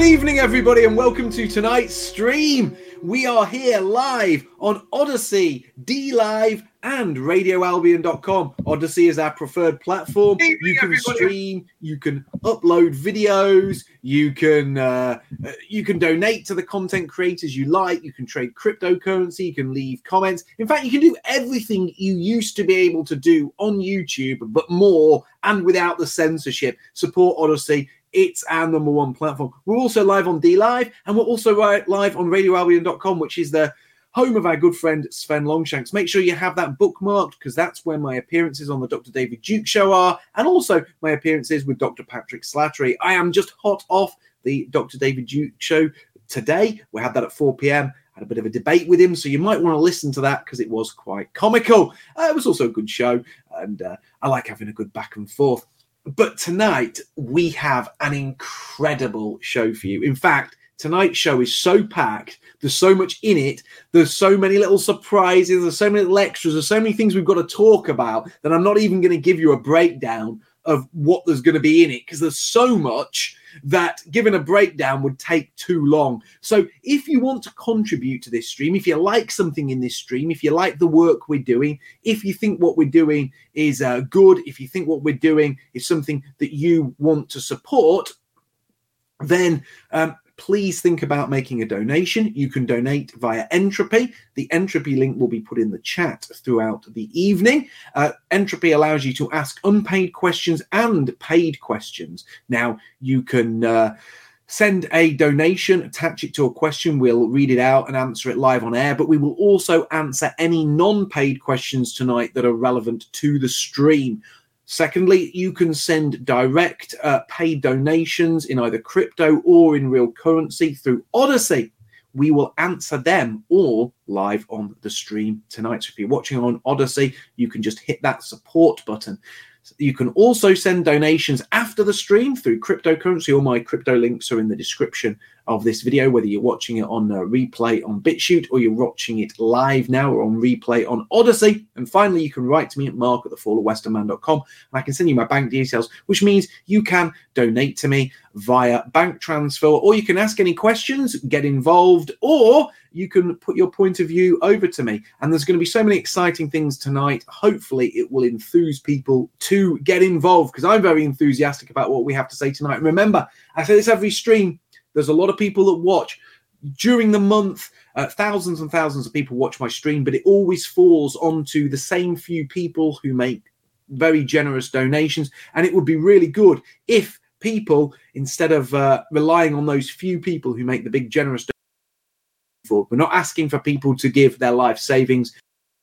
evening, everybody, and welcome to tonight's stream. We are here live on Odyssey, DLive, and RadioAlbion.com. Odyssey is our preferred platform. You can stream, you can upload videos, you can donate to the content creators you like, you can trade cryptocurrency, you can leave comments. In fact, you can do everything you used to be able to do on YouTube, but more and without the censorship. Support Odyssey. It's our number one platform. We're also live on DLive, and we're also live on RadioAlbion.com, which is the home of our good friend Sven Longshanks. Make sure you have that bookmarked, because that's where my appearances on the Dr. David Duke Show are, and also my appearances with Dr. Patrick Slattery. I am just hot off the Dr. David Duke Show today. We had that at 4 p.m. Had a bit of a debate with him, so you might want to listen to that because it was quite comical. It was also a good show, and I like having a good back and forth. But tonight, we have an incredible show for you. In fact, tonight's show is so packed. There's so much in it. There's so many little surprises. There's so many little extras. There's so many things we've got to talk about that I'm not even going to give you a breakdown of what there's going to be in it, because there's so much that giving a breakdown would take too long. So if you want to contribute to this stream, if you like something in this stream, if you like the work we're doing, if you think what we're doing is good, if you think what we're doing is something that you want to support, then please think about making a donation. You can donate via Entropy. The Entropy link will be put in the chat throughout the evening. Entropy allows you to ask unpaid questions and paid questions. Now, you can send a donation, attach it to a question. We'll read it out and answer it live on air, but we will also answer any non-paid questions tonight that are relevant to the stream. Secondly, you can send direct paid donations in either crypto or in real currency through Odyssey. We will answer them all live on the stream tonight. So if you're watching on Odyssey, you can just hit that support button. You can also send donations after the stream through cryptocurrency. All my crypto links are in the description of this video, whether you're watching it on replay on BitChute or you're watching it live now or on replay on Odyssey. And finally, you can write to me at mark@thefallofwesternman.com, and I can send you my bank details, which means you can donate to me via bank transfer, or you can ask any questions, get involved, or you can put your point of view over to me. And there's going to be so many exciting things tonight. Hopefully it will enthuse people to get involved, because I'm very enthusiastic about what we have to say tonight. Remember, I say this every stream, there's a lot of people that watch during the month. Thousands and thousands of people watch my stream, but it always falls onto the same few people who make very generous donations. And it would be really good if people, instead of relying on those few people who make the big generous donations, we're not asking for people to give their life savings,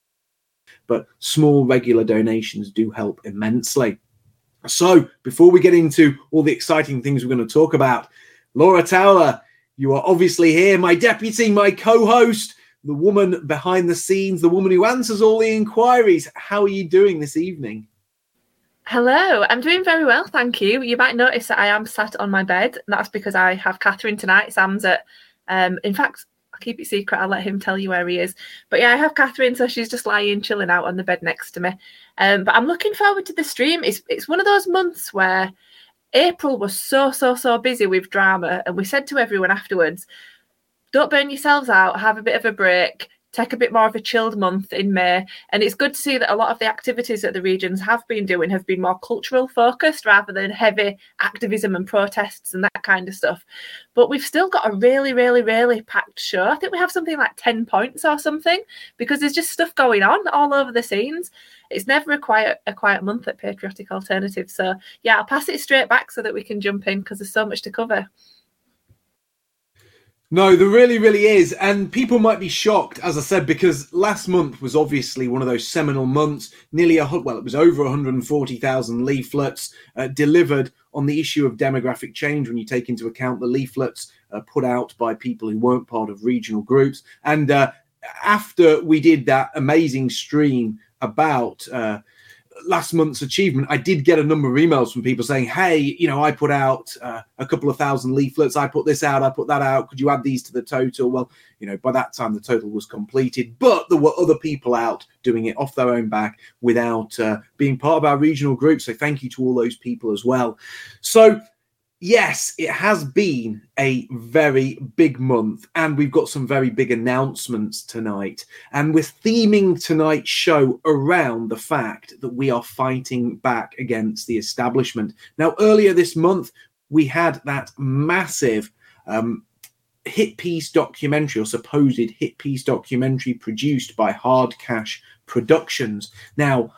but small regular donations do help immensely. So before we get into all the exciting things we're going to talk about, Laura Towler, you are obviously here, my deputy, my co-host, the woman behind the scenes, the woman who answers all the inquiries. How are you doing this evening? Hello, I'm doing very well, thank you. You might notice that I am sat on my bed. That's because I have Catherine tonight. Sam's at, in fact, I'll keep it secret. I'll let him tell you where he is. But yeah, I have Catherine, so she's just lying, chilling out on the bed next to me. But I'm looking forward to the stream. It's one of those months where April was so busy with drama, and we said to everyone afterwards, don't burn yourselves out, have a bit of a break, take a bit more of a chilled month in May. And it's good to see that a lot of the activities that the regions have been doing have been more cultural focused rather than heavy activism and protests and that kind of stuff. But we've still got a really packed show. I think we have something like 10 points or something, because there's just stuff going on all over the scenes. It's never a quiet month at Patriotic Alternative. So yeah, I'll pass it straight back so that we can jump in, because there's so much to cover. No, there really is. And people might be shocked, as I said, because last month was obviously one of those seminal months. It was over 140,000 leaflets delivered on the issue of demographic change, when you take into account the leaflets put out by people who weren't part of regional groups. And after we did that amazing stream about last month's achievement, I did get a number of emails from people saying, hey, I put out a couple of thousand leaflets. I put this out. I put that out. Could you add these to the total? Well, by that time, the total was completed. But there were other people out doing it off their own back without being part of our regional group. So thank you to all those people as well. So Yes, it has been a very big month, and we've got some very big announcements tonight. And we're theming tonight's show around the fact that we are fighting back against the establishment. Now, earlier this month, we had that massive hit piece documentary, or supposed hit piece documentary, produced by Hard Cash Productions. Now,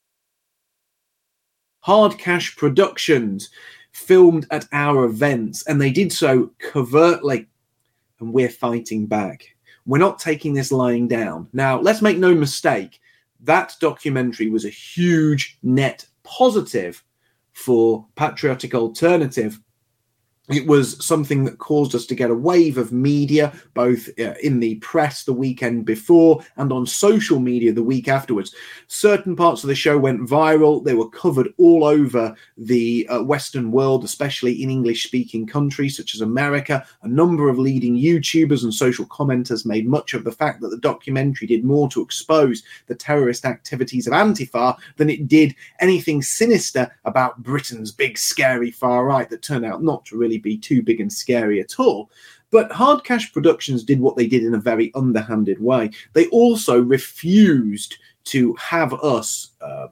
Hard Cash Productions filmed at our events, and they did so covertly, and we're fighting back. We're not taking this lying down. Now, let's make no mistake, that documentary was a huge net positive for Patriotic Alternative. It was something that caused us to get a wave of media, both in the press the weekend before and on social media the week afterwards. Certain parts of the show went viral. They were covered all over the Western world, especially in English-speaking countries such as America. A number of leading YouTubers and social commenters made much of the fact that the documentary did more to expose the terrorist activities of Antifa than it did anything sinister about Britain's big, scary far right that turned out not to really be too big and scary at all. But Hard Cash Productions did what they did in a very underhanded way. They also refused to have us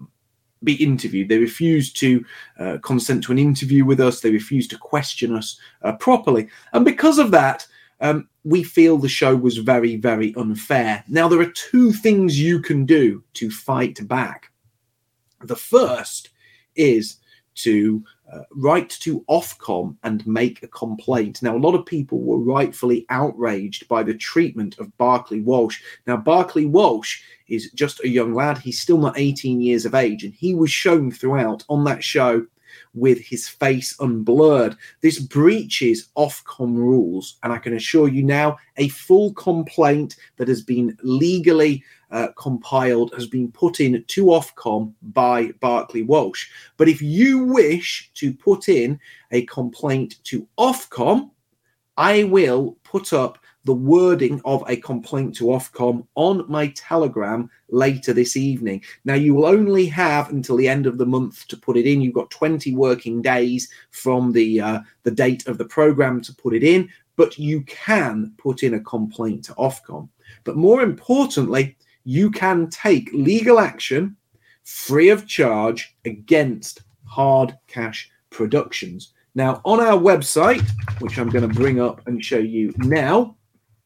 be interviewed. They refused to consent to an interview with us. They refused to question us properly. And because of that, we feel the show was very, very unfair. Now, there are two things you can do to fight back. The first is to write to Ofcom and make a complaint. Now, a lot of people were rightfully outraged by the treatment of Barclay Walsh. Now, Barclay Walsh is just a young lad. He's still not 18 years of age, and he was shown throughout on that show with his face unblurred. This breaches Ofcom rules, and I can assure you now, a full complaint that has been legally compiled has been put in to Ofcom by Barclay Walsh. But if you wish to put in a complaint to Ofcom, I will put up the wording of a complaint to Ofcom on my Telegram later this evening. Now, you will only have until the end of the month to put it in. You've got 20 working days from the date of the program to put it in, but you can put in a complaint to Ofcom. But more importantly, you can take legal action free of charge against Hard Cash Productions. Now, on our website, which I'm going to bring up and show you now,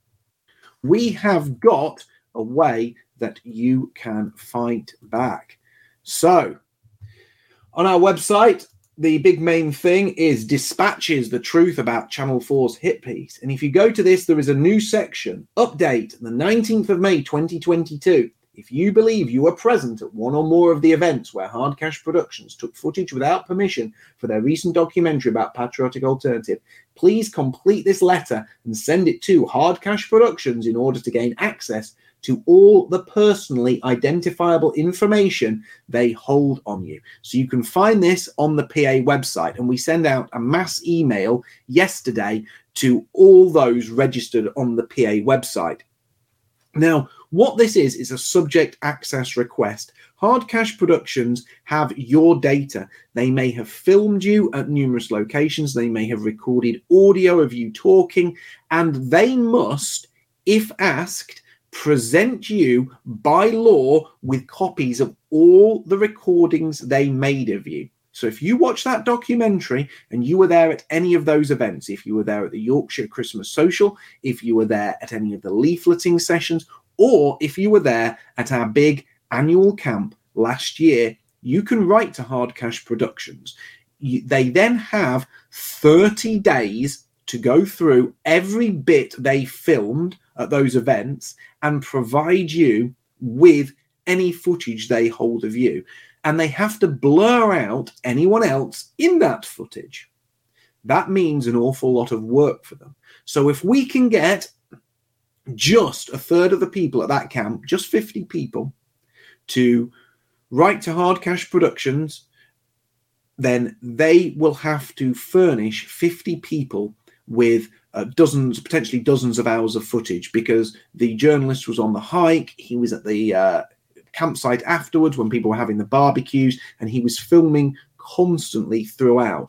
we have got a way that you can fight back. So, on our website, the big main thing is Dispatches the Truth About Channel 4's hit piece. And if you go to this, there is a new section, Update, the 19th of May, 2022. If you believe you were present at one or more of the events where Hard Cash Productions took footage without permission for their recent documentary about Patriotic Alternative, please complete this letter and send it to Hard Cash Productions in order to gain access to all the personally identifiable information they hold on you. So you can find this on the PA website, and we send out a mass email yesterday to all those registered on the PA website. Now, what this is a subject access request. Hard Cash Productions have your data. They may have filmed you at numerous locations. They may have recorded audio of you talking, and they must, if asked, present you by law with copies of all the recordings they made of you. So if you watch that documentary and you were there at any of those events, if you were there at the Yorkshire Christmas Social, if you were there at any of the leafleting sessions, or if you were there at our big annual camp last year, you can write to Hard Cash Productions. They then have 30 days to go through every bit they filmed at those events and provide you with any footage they hold of you. And they have to blur out anyone else in that footage. That means an awful lot of work for them. So if we can get just a third of the people at that camp, just 50 people, to write to Hard Cash Productions, then they will have to furnish 50 people with potentially dozens of hours of footage, because the journalist was on the hike, he was at the campsite afterwards when people were having the barbecues, and he was filming constantly throughout.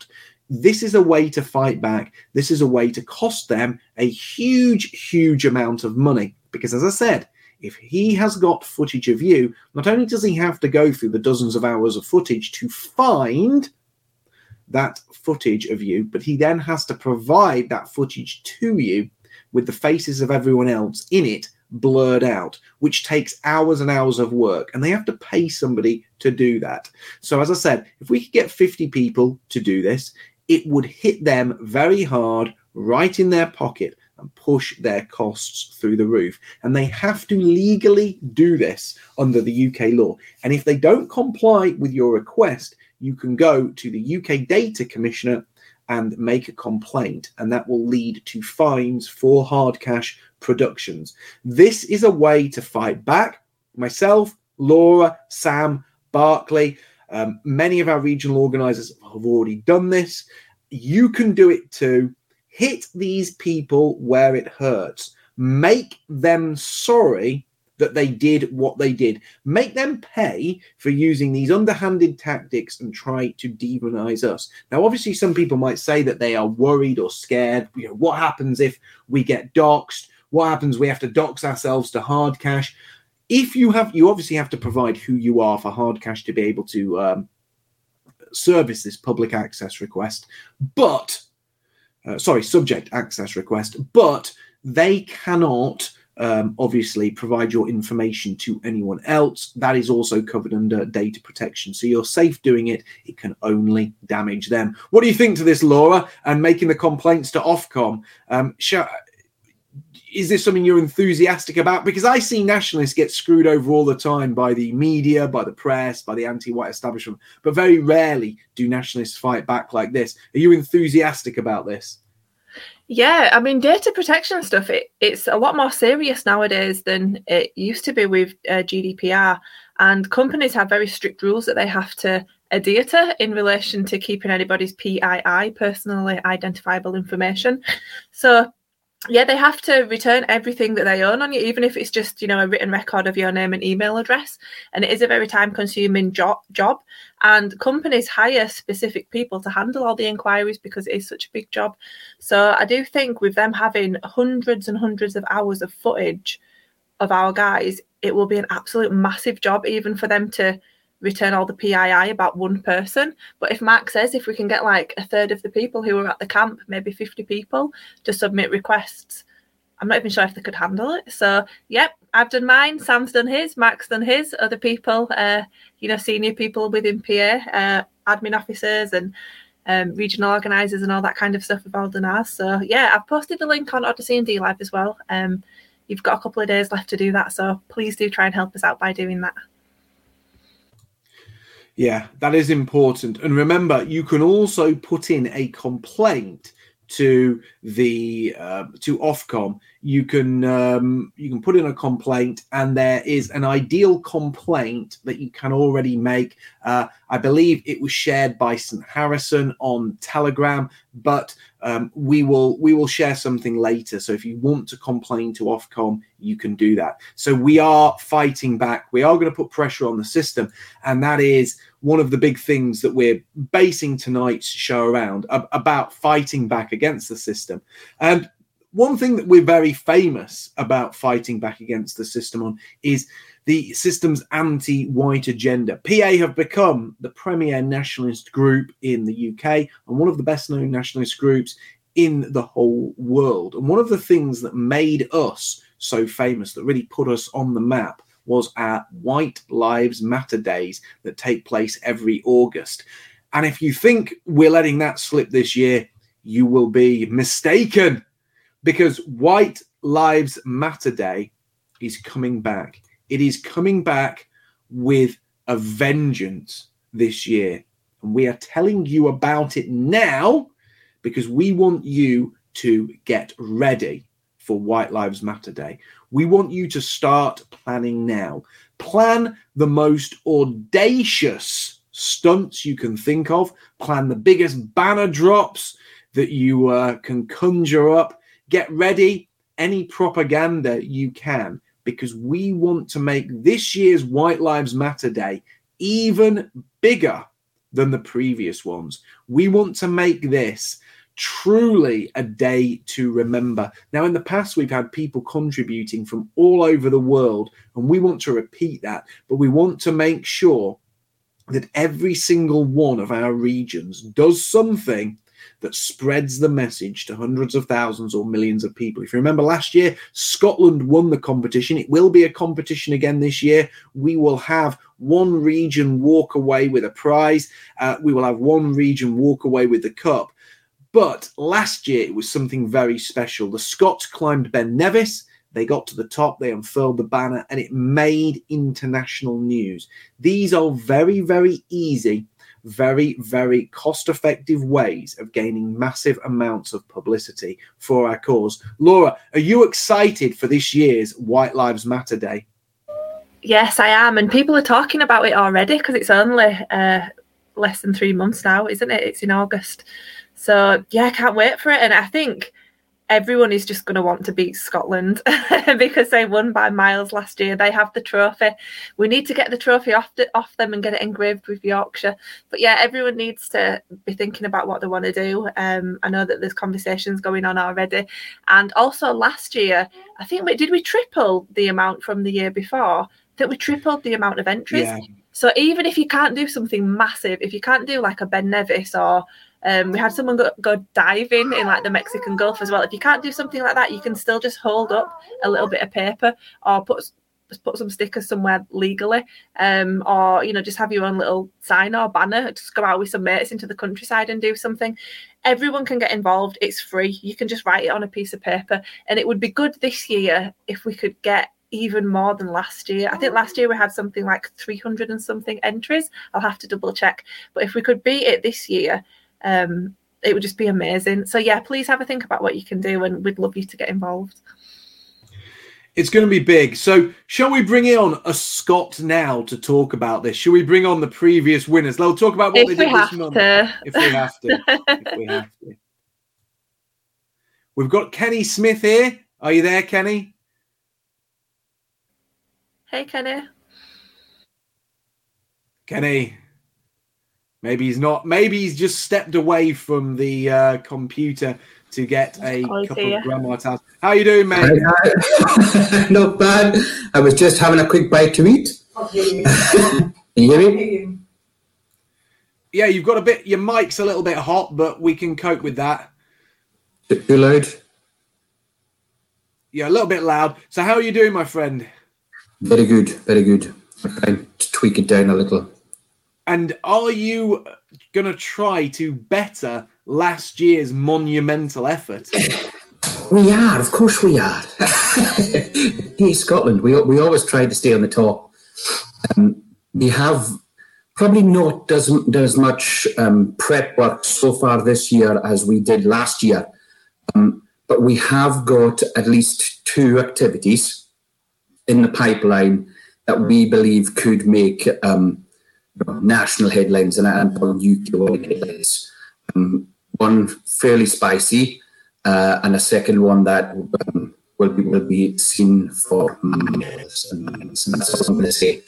this is a way to fight back. This is a way to cost them a huge amount of money. Because as I said, if he has got footage of you, not only does he have to go through the dozens of hours of footage to find that footage of you, but he then has to provide that footage to you with the faces of everyone else in it blurred out, which takes hours and hours of work, and they have to pay somebody to do that. So as I said, if we could get 50 people to do this, it would hit them very hard right in their pocket and push their costs through the roof. And they have to legally do this under the UK law. And if they don't comply with your request, you can go to the UK Data Commissioner and make a complaint, and that will lead to fines for hard cash productions. This is a way to fight back. Myself, Laura, Sam, Barclay, many of our regional organisers have already done this. You can do it too. Hit these people where it hurts. Make them sorry that they did what they did. Make them pay for using these underhanded tactics and try to demonize us. Now, obviously, some people might say that they are worried or scared. You know, what happens if we get doxxed? What happens if we have to dox ourselves to hard cash? If you obviously have to provide who you are for hard cash to be able to service this public access request, but subject access request, but they cannot obviously provide your information to anyone else. That is also covered under data protection. So you're safe doing it. It can only damage them. What do you think to this, Laura, and making the complaints to Ofcom? Is this something you're enthusiastic about? Because I see nationalists get screwed over all the time by the media, by the press, by the anti-white establishment, but very rarely do nationalists fight back like this. Are you enthusiastic about this? Yeah, I mean, data protection stuff, it's a lot more serious nowadays than it used to be with GDPR. And companies have very strict rules that they have to adhere to in relation to keeping anybody's PII, personally identifiable information. So, yeah, they have to return everything that they own on you, even if it's just, a written record of your name and email address. And it is a very time-consuming job. And companies hire specific people to handle all the inquiries because it is such a big job. So I do think with them having hundreds and hundreds of hours of footage of our guys, it will be an absolute massive job even for them to return all the PII about one person. But if Mark says if we can get like a third of the people who were at the camp, maybe 50 people, to submit requests, I'm not even sure if they could handle it. So, yep, I've done mine. Sam's done his. Mark's done his. Other people, senior people within PA, admin officers and regional organisers and all that kind of stuff have all done ours. So, yeah, I've posted the link on Odyssey and DLive as well. You've got a couple of days left to do that. So please do try and help us out by doing that. Yeah, that is important. And remember, you can also put in a complaint to the to Ofcom. You can put in a complaint, and there is an ideal complaint that you can already make. I believe it was shared by St. Harrison on Telegram, but we will share something later. So if you want to complain to Ofcom, you can do that. So we are fighting back. We are going to put pressure on the system, and that is one of the big things that we're basing tonight's show around, about fighting back against the system. And one thing that we're very famous about fighting back against the system on is the system's anti-white agenda. PA have become the premier nationalist group in the UK and one of the best-known nationalist groups in the whole world. And one of the things that made us so famous, that really put us on the map, was our White Lives Matter days that take place every August. And if you think we're letting that slip this year, you will be mistaken, because White Lives Matter Day is coming back. It is coming back with a vengeance this year. And we are telling you about it now because we want you to get ready for White Lives Matter Day. We want you to start planning now. Plan the most audacious stunts you can think of. Plan the biggest banner drops that you can conjure up. Get ready any propaganda you can, because we want to make this year's White Lives Matter Day even bigger than the previous ones. We want to make this truly a day to remember. Now, in the past, we've had people contributing from all over the world, and we want to repeat that, but we want to make sure that every single one of our regions does something that spreads the message to hundreds of thousands or millions of people. If you remember last year, Scotland won the competition. It will be a competition again this year. We will have one region walk away with a prize. We will have one region walk away with the cup. But last year, it was something very special. The Scots climbed Ben Nevis. They got to the top, they unfurled the banner, and it made international news. These are very, very easy, very, very cost-effective ways of gaining massive amounts of publicity for our cause. Laura, are you excited for this year's White Lives Matter Day? Yes, I am. And people are talking about it already because it's only less than 3 months now, isn't it? It's in August. So, yeah, I can't wait for it. And I think everyone is just going to want to beat Scotland because they won by miles last year. They have the trophy. We need to get the trophy off them and get it engraved with Yorkshire. But yeah, everyone needs to be thinking about what they want to do. I know that there's conversations going on already. And also last year, I think, did we triple the amount from the year before? I think we tripled the amount of entries. Yeah. So even if you can't do something massive, if you can't do like a Ben Nevis or we had someone go diving in like the Mexican Gulf as well. If you can't do something like that, you can still just hold up a little bit of paper or put some stickers somewhere legally, or just have your own little sign or banner. Just go out with some mates into the countryside and do something. Everyone can get involved. It's free. You can just write it on a piece of paper, and it would be good this year if we could get even more than last year. I think last year we had something like 300 and something entries. I'll have to double check, but if we could beat it this year, it would just be amazing. So yeah, please have a think about what you can do, and we'd love you to get involved. It's going to be big. So shall we bring on a Scot now to talk about this? Shall we bring on the previous winners? They'll talk about what they did this month. If we have to. If we have to. We've got Kenny Smith here. Are you there, Kenny? Hey, Kenny. Kenny. Maybe he's not. Maybe he's just stepped away from the computer to get a cup of Grandma Taz. How you doing, mate? Not bad. I was just having a quick bite to eat. Can you hear me? Yeah, you've got a bit. Your mic's a little bit hot, but we can cope with that. Too loud? Yeah, a little bit loud. So how are you doing, my friend? Very good, very good. I'm trying to tweak it down a little. And are you going to try to better last year's monumental effort? We are, of course we are. Hey, Scotland, we always try to stay on the top. We have probably not done as much prep work so far this year as we did last year. But we have got at least 2 activities in the pipeline that we believe could make national headlines and UK headlines. One fairly spicy, and a second one that will be seen for miles and miles. And that's what I'm going to say.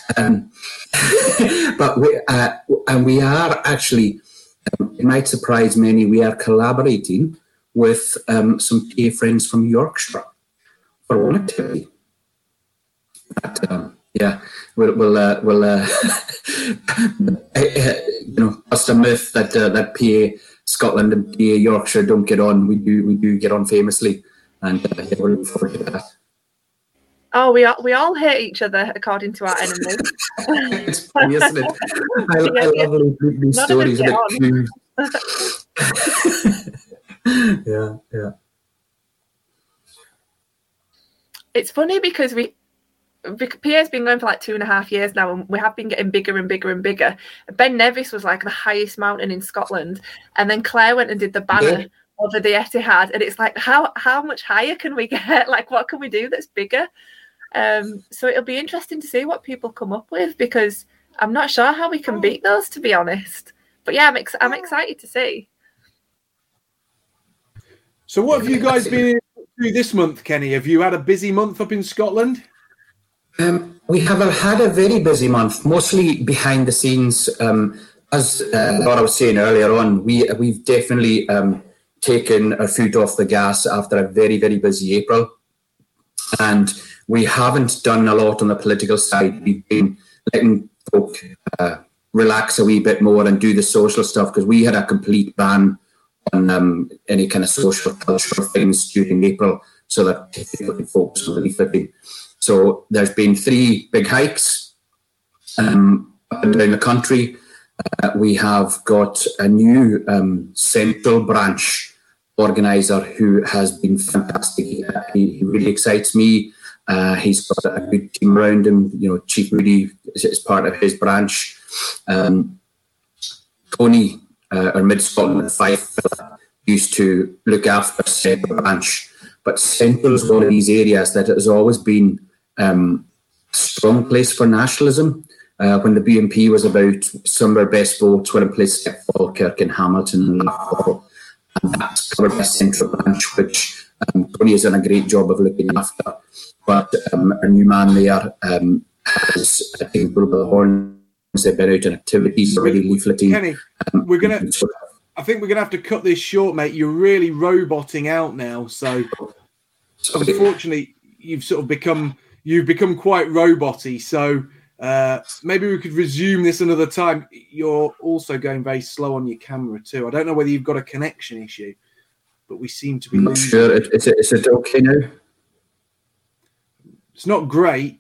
But we are actually, it might surprise many, we are collaborating with some dear friends from Yorkshire for one activity. But, yeah, we'll bust a myth that PA Scotland and PA Yorkshire don't get on. We do get on famously, and yeah, we're looking forward to that. Oh, we all hate each other according to our enemies. It's funny, isn't it? I love these stories of it. Yeah. It's funny because PA's been going for like 2.5 years now, and we have been getting bigger and bigger and bigger. Ben Nevis was like the highest mountain in Scotland, and then Claire went and did the banner over the Etihad, and it's like, how much higher can we get? Like, what can we do that's bigger? So it'll be interesting to see what people come up with, because I'm not sure how we can beat those, to be honest. But yeah, I'm excited to see. So what have you guys been through this month, Kenny? Have you had a busy month up in Scotland? We have had a very busy month, mostly behind the scenes. as what I was saying earlier on, we've definitely taken our foot off the gas after a very, very busy April. And we haven't done a lot on the political side. We've been letting folk relax a wee bit more and do the social stuff, because we had a complete ban on any kind of social cultural things during April, so that people can focus on the leafleting. So there's been 3 big hikes up and down the country. We have got a new central branch organiser who has been fantastic. He really excites me. He's got a good team around him. You know, Chief Moody is part of his branch. Tony, our Mid-Scotland Fife, used to look after Central branch. But Central is one of these areas that has always been a strong place for nationalism. When the BNP was about, some of our best votes were in places like Falkirk and Hamilton and Loughborough. And that's covered by Central branch, which Tony has done a great job of looking after. But our new man there has, I think, a little bit of horns. They've been out in activities, already leafleting. Kenny, I think we're gonna have to cut this short, mate. You're really roboting out now, so unfortunately, you've become quite roboty. So maybe we could resume this another time. You're also going very slow on your camera too. I don't know whether you've got a connection issue, but we seem to be. I'm not sure. Is it okay now? It's not great.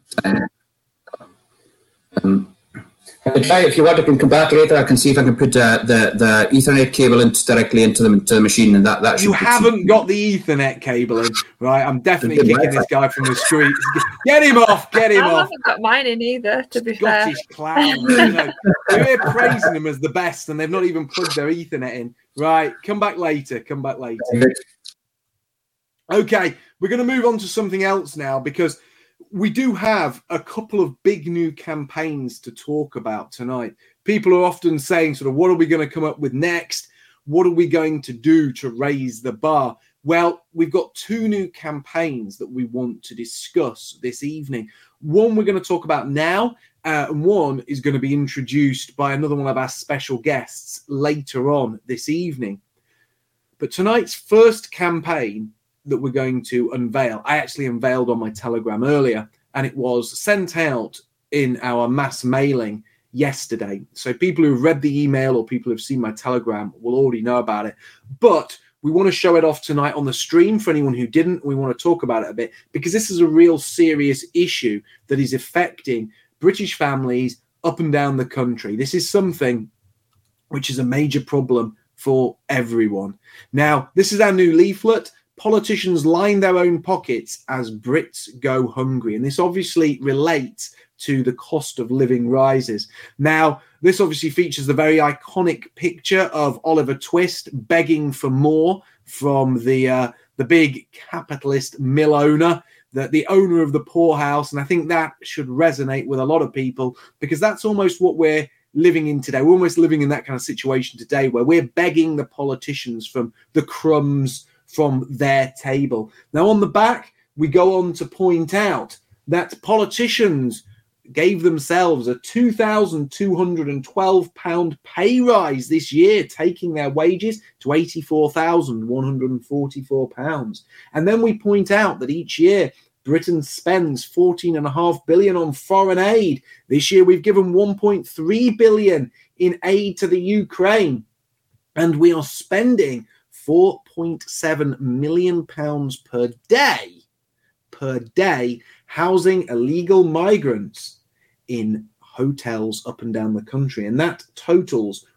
If you want, I can come back later. I can see if I can put the Ethernet cable directly into the machine, and that you haven't got the Ethernet cable in, right? I'm definitely kicking this guy from the street. Get him off! Get him off! I haven't got mine in either, to be fair. Scottish clown. You know, we're praising them as the best, and they've not even plugged their Ethernet in. Right, come back later. Okay, we're going to move on to something else now, because we do have a couple of big new campaigns to talk about tonight. People are often saying, what are we going to come up with next? What are we going to do to raise the bar? Well, we've got 2 new campaigns that we want to discuss this evening. One we're going to talk about now, and one is going to be introduced by another one of our special guests later on this evening. But tonight's first campaign that we're going to unveil, I actually unveiled on my Telegram earlier, and it was sent out in our mass mailing yesterday. So people who've read the email or people who've seen my Telegram will already know about it. But we want to show it off tonight on the stream for anyone who didn't. We want to talk about it a bit, because this is a real serious issue that is affecting British families up and down the country. This is something which is a major problem for everyone. Now, this is our new leaflet. Politicians line their own pockets as Brits go hungry. And this obviously relates to the cost of living rises. Now, this obviously features the very iconic picture of Oliver Twist begging for more from the big capitalist mill owner, the owner of the poorhouse. And I think that should resonate with a lot of people, because that's almost what we're living in today. We're almost living in that kind of situation today, where we're begging the politicians from the crumbs from their table. Now, on the back, we go on to point out that politicians gave themselves a £2,212 pay rise this year, taking their wages to £84,144. And then we point out that each year Britain spends $14.5 billion on foreign aid. This year we've given $1.3 billion in aid to the Ukraine, and we are spending £4.7 million per day housing illegal migrants in hotels up and down the country. And that totals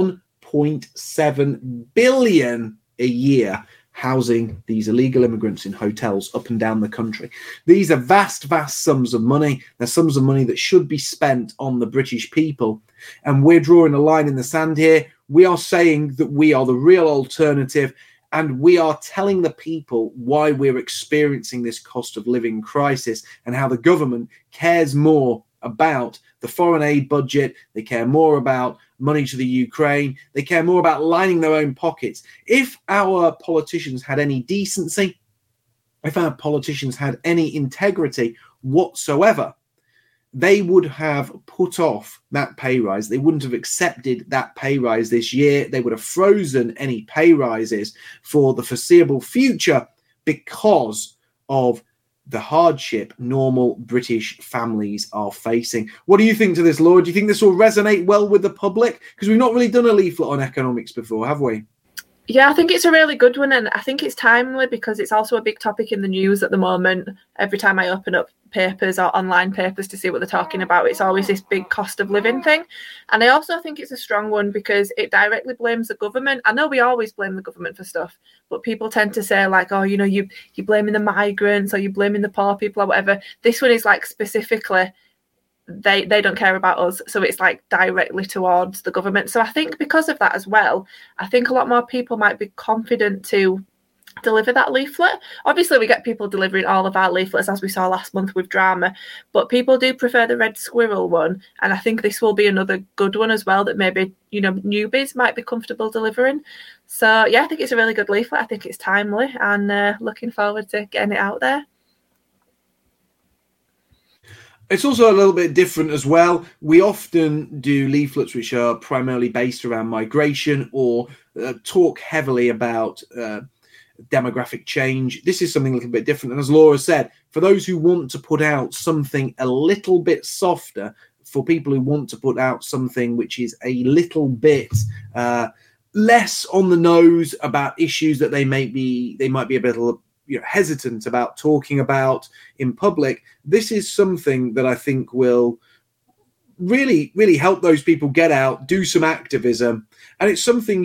$1.7 billion a year housing these illegal immigrants in hotels up and down the country. These are vast, vast sums of money. They're sums of money that should be spent on the British people. And we're drawing a line in the sand here. We are saying that we are the real alternative, and we are telling the people why we're experiencing this cost of living crisis and how the government cares more about the foreign aid budget. They care more about money to the Ukraine. They care more about lining their own pockets. If our politicians had any decency, if our politicians had any integrity whatsoever, they would have put off that pay rise. They wouldn't have accepted that pay rise this year. They would have frozen any pay rises for the foreseeable future because of the hardship normal British families are facing. What do you think to this, Laura? Do you think this will resonate well with the public? Because we've not really done a leaflet on economics before, have we? Yeah, I think it's a really good one, and I think it's timely because it's also a big topic in the news at the moment. Every time I open up papers or online papers to see what they're talking about, it's always this big cost of living thing. And I also think it's a strong one because it directly blames the government. I know we always blame the government for stuff, but people tend to say like, oh, you're blaming the migrants or you're blaming the poor people or whatever. This one is like specifically they don't care about us, so it's like directly towards the government. So I think because of that as well, I think a lot more people might be confident to deliver that leaflet. Obviously we get people delivering all of our leaflets, as we saw last month with drama, but people do prefer the Red Squirrel one, and I think this will be another good one as well that maybe newbies might be comfortable delivering. So yeah, I think it's a really good leaflet. I think it's timely, and looking forward to getting it out there. It's also a little bit different as well. We often do leaflets which are primarily based around migration or talk heavily about demographic change. This is something a little bit different. And as Laura said, for those who want to put out something a little bit softer, for people who want to put out something which is a little bit less on the nose about issues that they might be a bit hesitant about talking about in public, this is something that I think will really, really help those people get out, do some activism. And it's something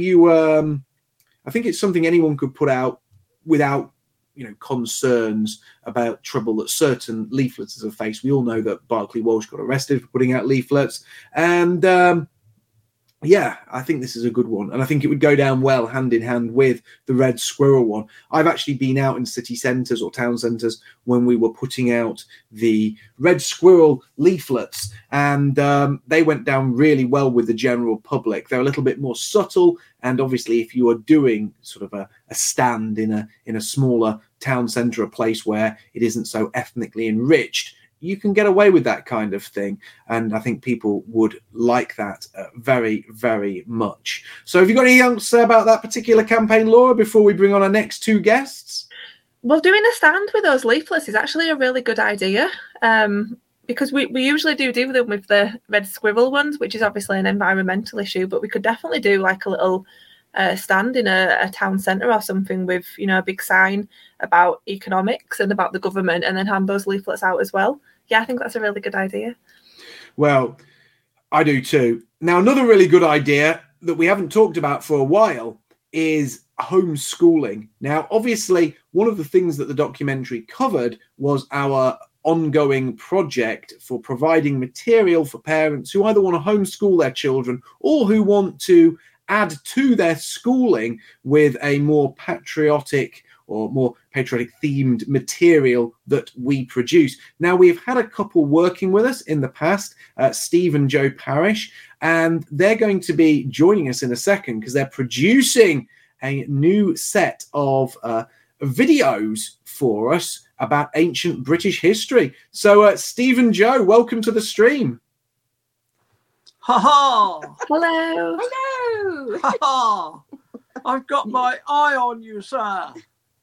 I think it's something anyone could put out without, concerns about trouble that certain leaflets have faced. We all know that Barclay Walsh got arrested for putting out leaflets. And, yeah, I think this is a good one. And I think it would go down well hand in hand with the Red Squirrel one. I've actually been out in city centres or town centres when we were putting out the Red Squirrel leaflets, and they went down really well with the general public. They're a little bit more subtle, and obviously if you are doing sort of a stand in a smaller town centre, a place where it isn't so ethnically enriched, you can get away with that kind of thing. And I think people would like that very, very much. So have you got anything else to say about that particular campaign, Laura, before we bring on our next two guests? Well, doing a stand with those leaflets is actually a really good idea, because we usually do them with the Red Squirrel ones, which is obviously an environmental issue, but we could definitely do like a little stand in a town centre or something with, a big sign about economics and about the government, and then hand those leaflets out as well. Yeah, I think that's a really good idea. Well, I do too. Now, another really good idea that we haven't talked about for a while is homeschooling. Now, obviously, one of the things that the documentary covered was our ongoing project for providing material for parents who either want to homeschool their children or who want to add to their schooling with a more patriotic or more patriotic themed material that we produce. Now, we've had a couple working with us in the past, Steve and Joe Parrish, and they're going to be joining us in a second because they're producing a new set of videos for us about ancient British history. So, Steve and Joe, welcome to the stream. Ha ha! Hello. Hello. Ha ha! I've got my eye on you, sir.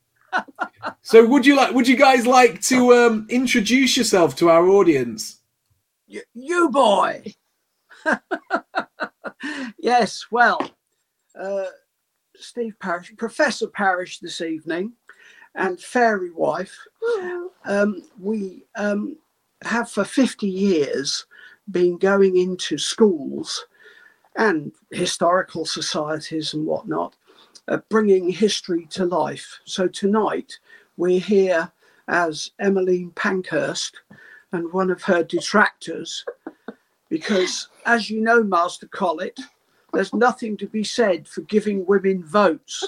So would you guys like to introduce yourself to our audience? You boy. Yes, well, Steve Parrish, Professor Parrish this evening, and Fairy Wife. We have for 50 years been going into schools and historical societies and whatnot, bringing history to life. So tonight we're here as Emmeline Pankhurst and one of her detractors, because as you know, Master Collett, there's nothing to be said for giving women votes.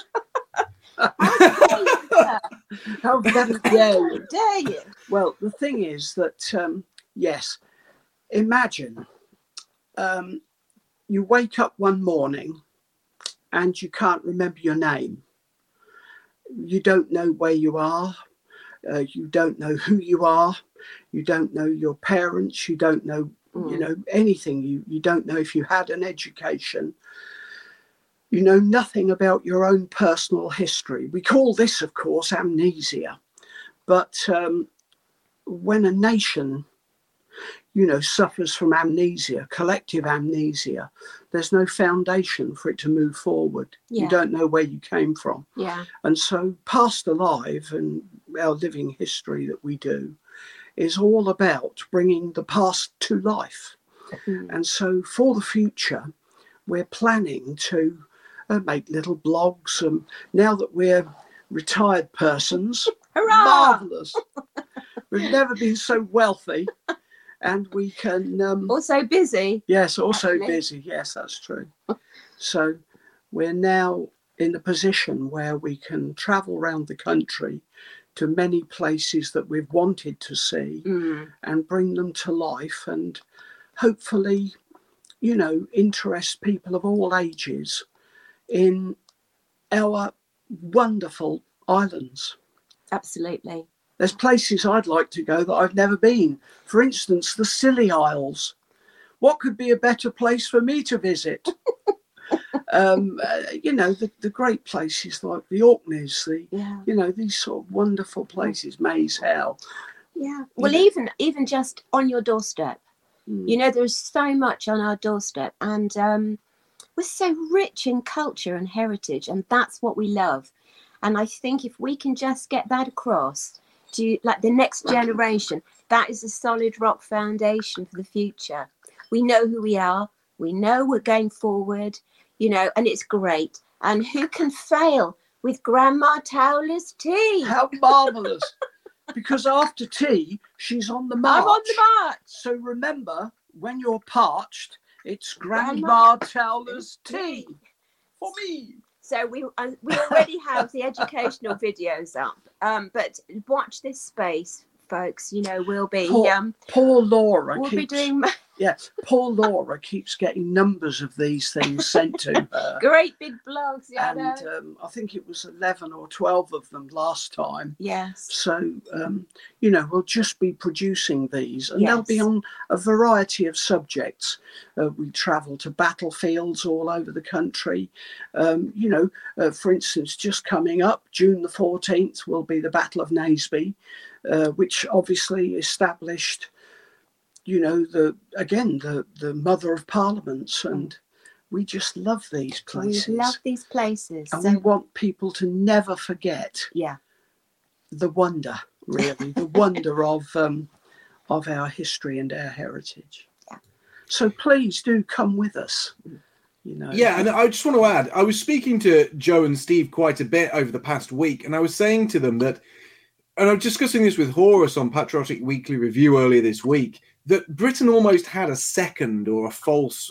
How very dare you? Dare you? Well, the thing is that, yes, imagine you wake up one morning and you can't remember your name. You don't know where you are. You don't know who you are. You don't know your parents. You don't know, anything. You don't know if you had an education. You know nothing about your own personal history. We call this, of course, amnesia. But when a nation, suffers from amnesia, collective amnesia, there's no foundation for it to move forward. Yeah. You don't know where you came from. Yeah. And so Past Alive and our living history that we do is all about bringing the past to life. And so for the future, we're planning to make little blogs. Now that we're retired persons, marvellous. We've never been so wealthy, and we can... also busy. Yes, also busy. Yes, that's true. So we're now in a position where we can travel around the country to many places that we've wanted to see and bring them to life and hopefully, interest people of all ages in our wonderful islands. Absolutely. There's places I'd like to go that I've never been. For instance, the Scilly Isles. What could be a better place for me to visit? The great places like the Orkneys, these sort of wonderful places, Maze Hill. Yeah. Well, even just on your doorstep, there's so much on our doorstep, and we're so rich in culture and heritage, and that's what we love. And I think if we can just get that across to the next generation, that is a solid rock foundation for the future. We know who we are. We know we're going forward, and it's great. And who can fail with Grandma Towler's tea? How marvellous. Because after tea, she's on the march. I'm on the march. So remember, when you're parched, it's Grandma Towler's tea for me. So we already have the educational videos up, but watch this space, folks. We'll be poor Laura. We'll be doing. Yes, poor Laura keeps getting numbers of these things sent to her. Great big blogs, and I think it was 11 or 12 of them last time. Yes. So we'll just be producing these, and they'll be on a variety of subjects. We travel to battlefields all over the country. For instance, just coming up, June the 14th will be the Battle of Naseby, which obviously established, the mother of parliaments, and we just love these places. We love these places. And we want people to never forget the wonder, really, the wonder of our history and our heritage. Yeah. So please do come with us. Yeah, and I just want to add, I was speaking to Joe and Steve quite a bit over the past week, and I was saying to them that, and I was discussing this with Horus on Patriotic Weekly Review earlier this week, that Britain almost had a second or a false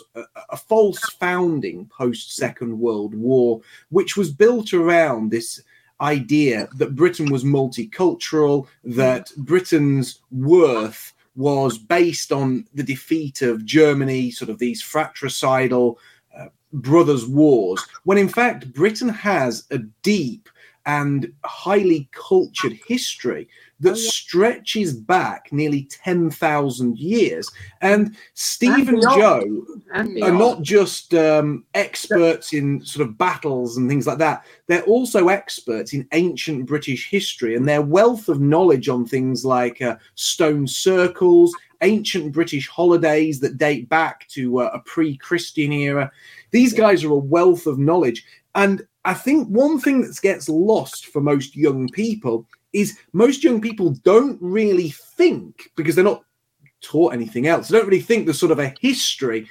founding post-Second World War, which was built around this idea that Britain was multicultural, that Britain's worth was based on the defeat of Germany, sort of these fratricidal brothers' wars, when in fact Britain has a deep and highly cultured history that stretches back nearly 10,000 years. And Steve and Joe are not just experts in sort of battles and things like that. They're also experts in ancient British history, and their wealth of knowledge on things like stone circles, ancient British holidays that date back to a pre-Christian era. These guys are a wealth of knowledge. And I think one thing that gets lost for most young people is most young people don't really think, because they're not taught anything else, they don't really think there's sort of a history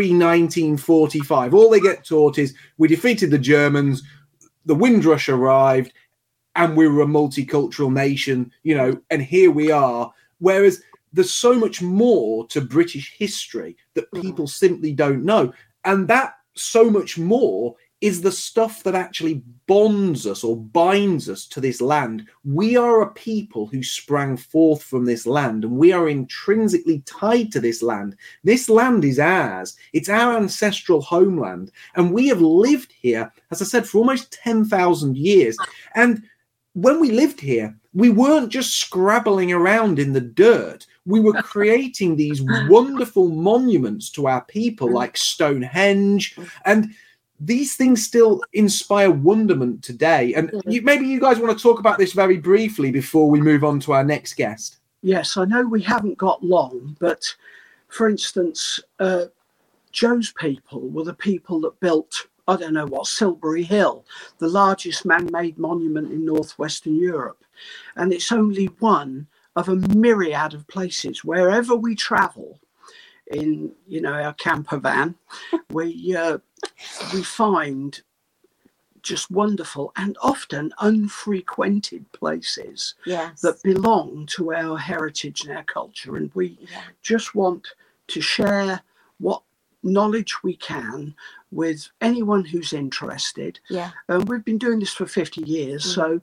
pre-1945. All they get taught is we defeated the Germans, the Windrush arrived, and we were a multicultural nation, and here we are. Whereas there's so much more to British history that people simply don't know. And that so much more is the stuff that actually bonds us or binds us to this land. We are a people who sprang forth from this land, and we are intrinsically tied to this land. This land is ours. It's our ancestral homeland. And we have lived here, as I said, for almost 10,000 years. And when we lived here, we weren't just scrabbling around in the dirt. We were creating these wonderful monuments to our people, like Stonehenge, and these things still inspire wonderment today. And maybe you guys want to talk about this very briefly before we move on to our next guest. Yes, I know we haven't got long, but for instance, Joe's people were the people that built, I don't know what, Silbury Hill, the largest man-made monument in northwestern Europe. And it's only one of a myriad of places. Wherever we travel in, our camper van, we find just wonderful and often unfrequented places that belong to our heritage and our culture. And we just want to share what knowledge we can with anyone who's interested. We've been doing this for 50 years, so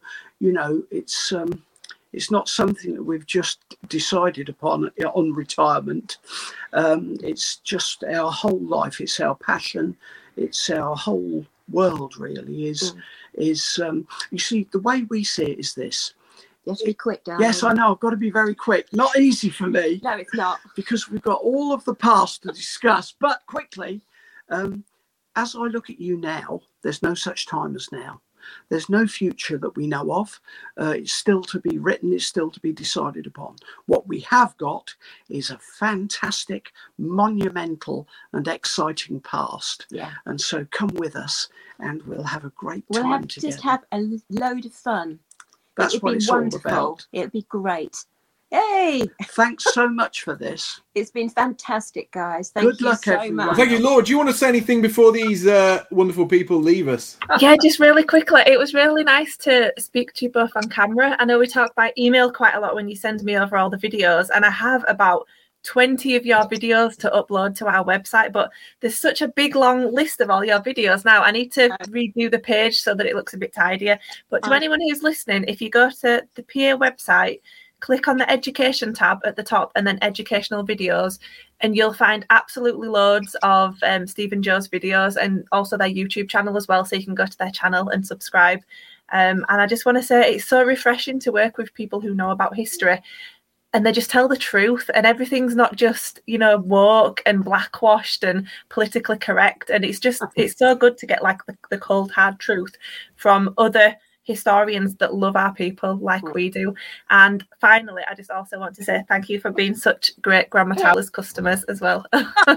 it's not something that we've just decided upon on retirement. It's just our whole life. It's our passion. It's our whole world, really. You see, the way we see it is this. You have to be quick, darling. Yes, I know. I've got to be very quick. Not easy for me. No, it's not. Because we've got all of the past to discuss. But quickly, as I look at you now, there's no such time as now. There's no future that we know of. It's still to be written. It's still to be decided upon. What we have got is a fantastic, monumental and exciting past. And so come with us and we'll have a great time together. Just have a load of fun. That's what it's all about. It'd be great. Yay! Thanks so much for this. It's been fantastic, guys. Good luck, so everyone. much. Thank you, Laura. Do you want to say anything before these wonderful people leave us? Yeah, just really quickly. It was really nice to speak to you both on camera. I know we talk by email quite a lot when you send me over all the videos, and I have about 20 of your videos to upload to our website, but there's such a big long list of all your videos now. I need to redo the page so that it looks a bit tidier. But to anyone who's listening, if you go to the PA website, click on the education tab at the top and then educational videos, and you'll find absolutely loads of Steve and Joe's videos and also their YouTube channel as well. So you can go to their channel and subscribe. And I just want to say it's so refreshing to work with people who know about history and they just tell the truth, and everything's not just, woke and blackwashed and politically correct. And it's so good to get like the cold hard truth from other historians that love our people like we do. And finally, I just also want to say thank you for being such great Grandma Tyler's customers as well. Well,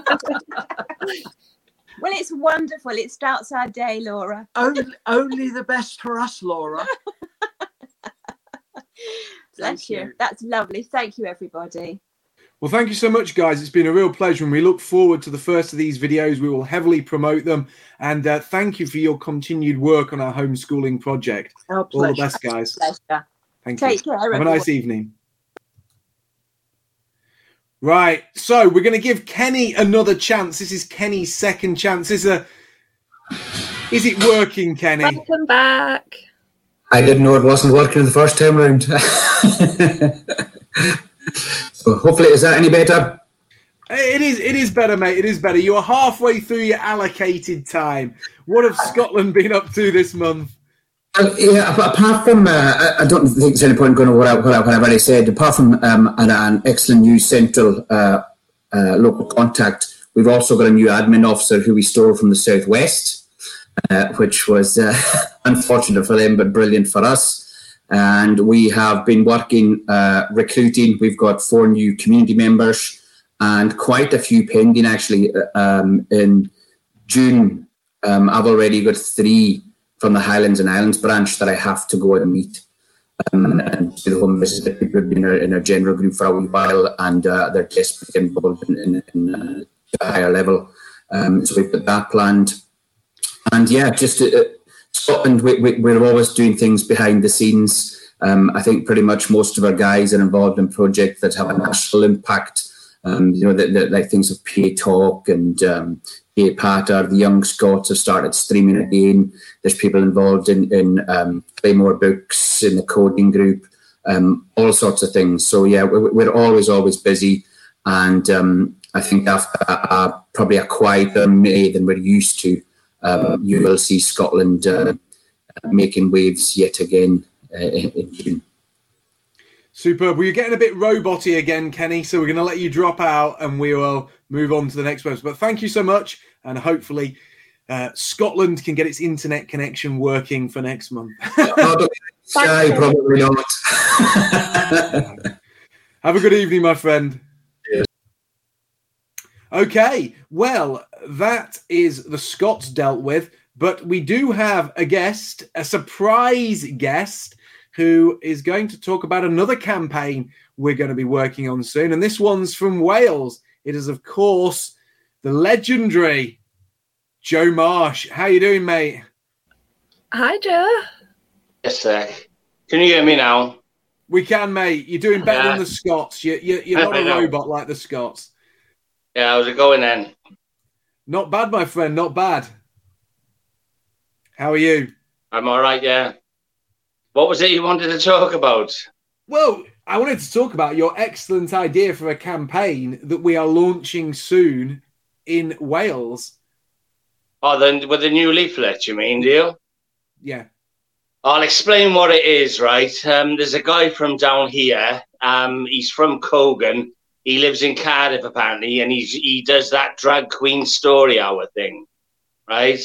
it's wonderful. It starts our day, Laura. Only the best for us, Laura. Bless you. That's lovely. Thank you, everybody. Well, thank you so much, guys. It's been a real pleasure, and we look forward to the first of these videos. We will heavily promote them, and thank you for your continued work on our homeschooling project. Our pleasure. All the best, guys. Pleasure. Thank you. Take care, everyone. Have a nice evening. Right, so we're going to give Kenny another chance. This is Kenny's second chance. Is it working, Kenny? Welcome back. I didn't know it wasn't working the first time round. So hopefully, is that any better? It is better, mate. It is better. You are halfway through your allocated time. What have Scotland been up to this month? Apart from, I don't think there's any point going over what I've already said. Apart from an excellent new central local contact, we've also got a new admin officer who we stole from the southwest, which was unfortunate for them, but brilliant for us. And we have been working, recruiting. We've got 4 new community members and quite a few pending, actually. In June, I've already got 3 from the Highlands and Islands branch that I have to go and meet. And do the home visits. People have been in our general group for a wee while, and they're desperately involved in a higher level. So we've got that planned. And yeah, just Scotland, we're always doing things behind the scenes. I think pretty much most of our guys are involved in projects that have a national impact. Like things of PA Talk and PA Patter. The Young Scots have started streaming again. There's people involved in Claymore Books, in the coding group, all sorts of things. So yeah, we're always busy. And I think after probably a quieter May than we're used to, you will see Scotland making waves yet again in June. Superb. Well, you're getting a bit roboty again, Kenny, so we're going to let you drop out and we will move on to the next website. But thank you so much, and hopefully Scotland can get its internet connection working for next month. Sky, probably not. Have a good evening, my friend. Yes. Okay, well, that is the Scots dealt with, but we do have a guest, a surprise guest, who is going to talk about another campaign we're going to be working on soon. And this one's from Wales. It is, of course, the legendary Joe Marsh. How you doing, mate? Hi, Joe. Yes, sir. Can you hear me now? We can, mate. You're doing better than the Scots. You're not a robot like the Scots. Yeah, how's it going then? Not bad, my friend. Not bad. How are you? I'm all right, yeah. What was it you wanted to talk about? Well, I wanted to talk about your excellent idea for a campaign that we are launching soon in Wales. Oh, then with the new leaflet, you mean, do you? Yeah. I'll explain what it is, right? There's a guy from down here. He's from Cogan. He lives in Cardiff, apparently, and he does that drag queen story hour thing, right?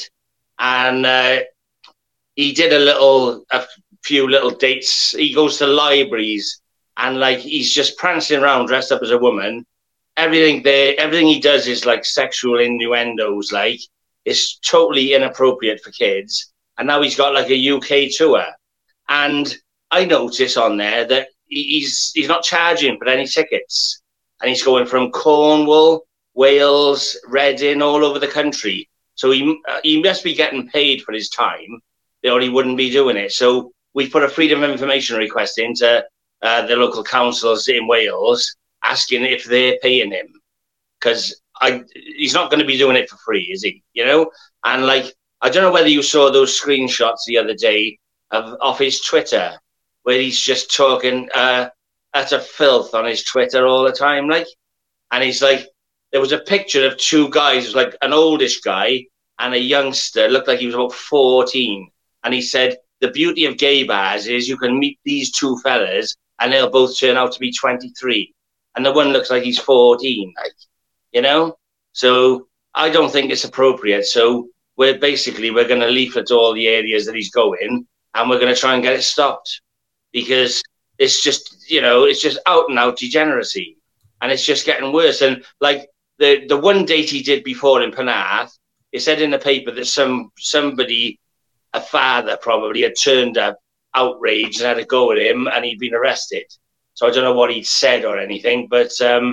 And he did a few little dates. He goes to libraries and like he's just prancing around dressed up as a woman. Everything he does is like sexual innuendos. Like it's totally inappropriate for kids. And now he's got like a UK tour. And I notice on there that he's not charging for any tickets. And he's going from Cornwall, Wales, Reading, all over the country. So he must be getting paid for his time, or he wouldn't be doing it. So we put a freedom of information request into the local councils in Wales, asking if they're paying him. Because he's not going to be doing it for free, is he? You know? And like, I don't know whether you saw those screenshots the other day of his Twitter, where he's just talking utter filth on his Twitter all the time. Like, and he's like, there was a picture of two guys, like an oldish guy and a youngster, looked like he was about 14. And he said, the beauty of gay bars is you can meet these two fellas and they'll both turn out to be 23. And the one looks like he's 14, like, you know? So I don't think it's appropriate. So we're going to leaflet all the areas that he's going and we're going to try and get it stopped because it's just, it's just out and out degeneracy and it's just getting worse. And like the one date he did before in Penarth, it said in the paper that somebody, a father probably, had turned up outraged and had a go at him and he'd been arrested. So I don't know what he'd said or anything, but,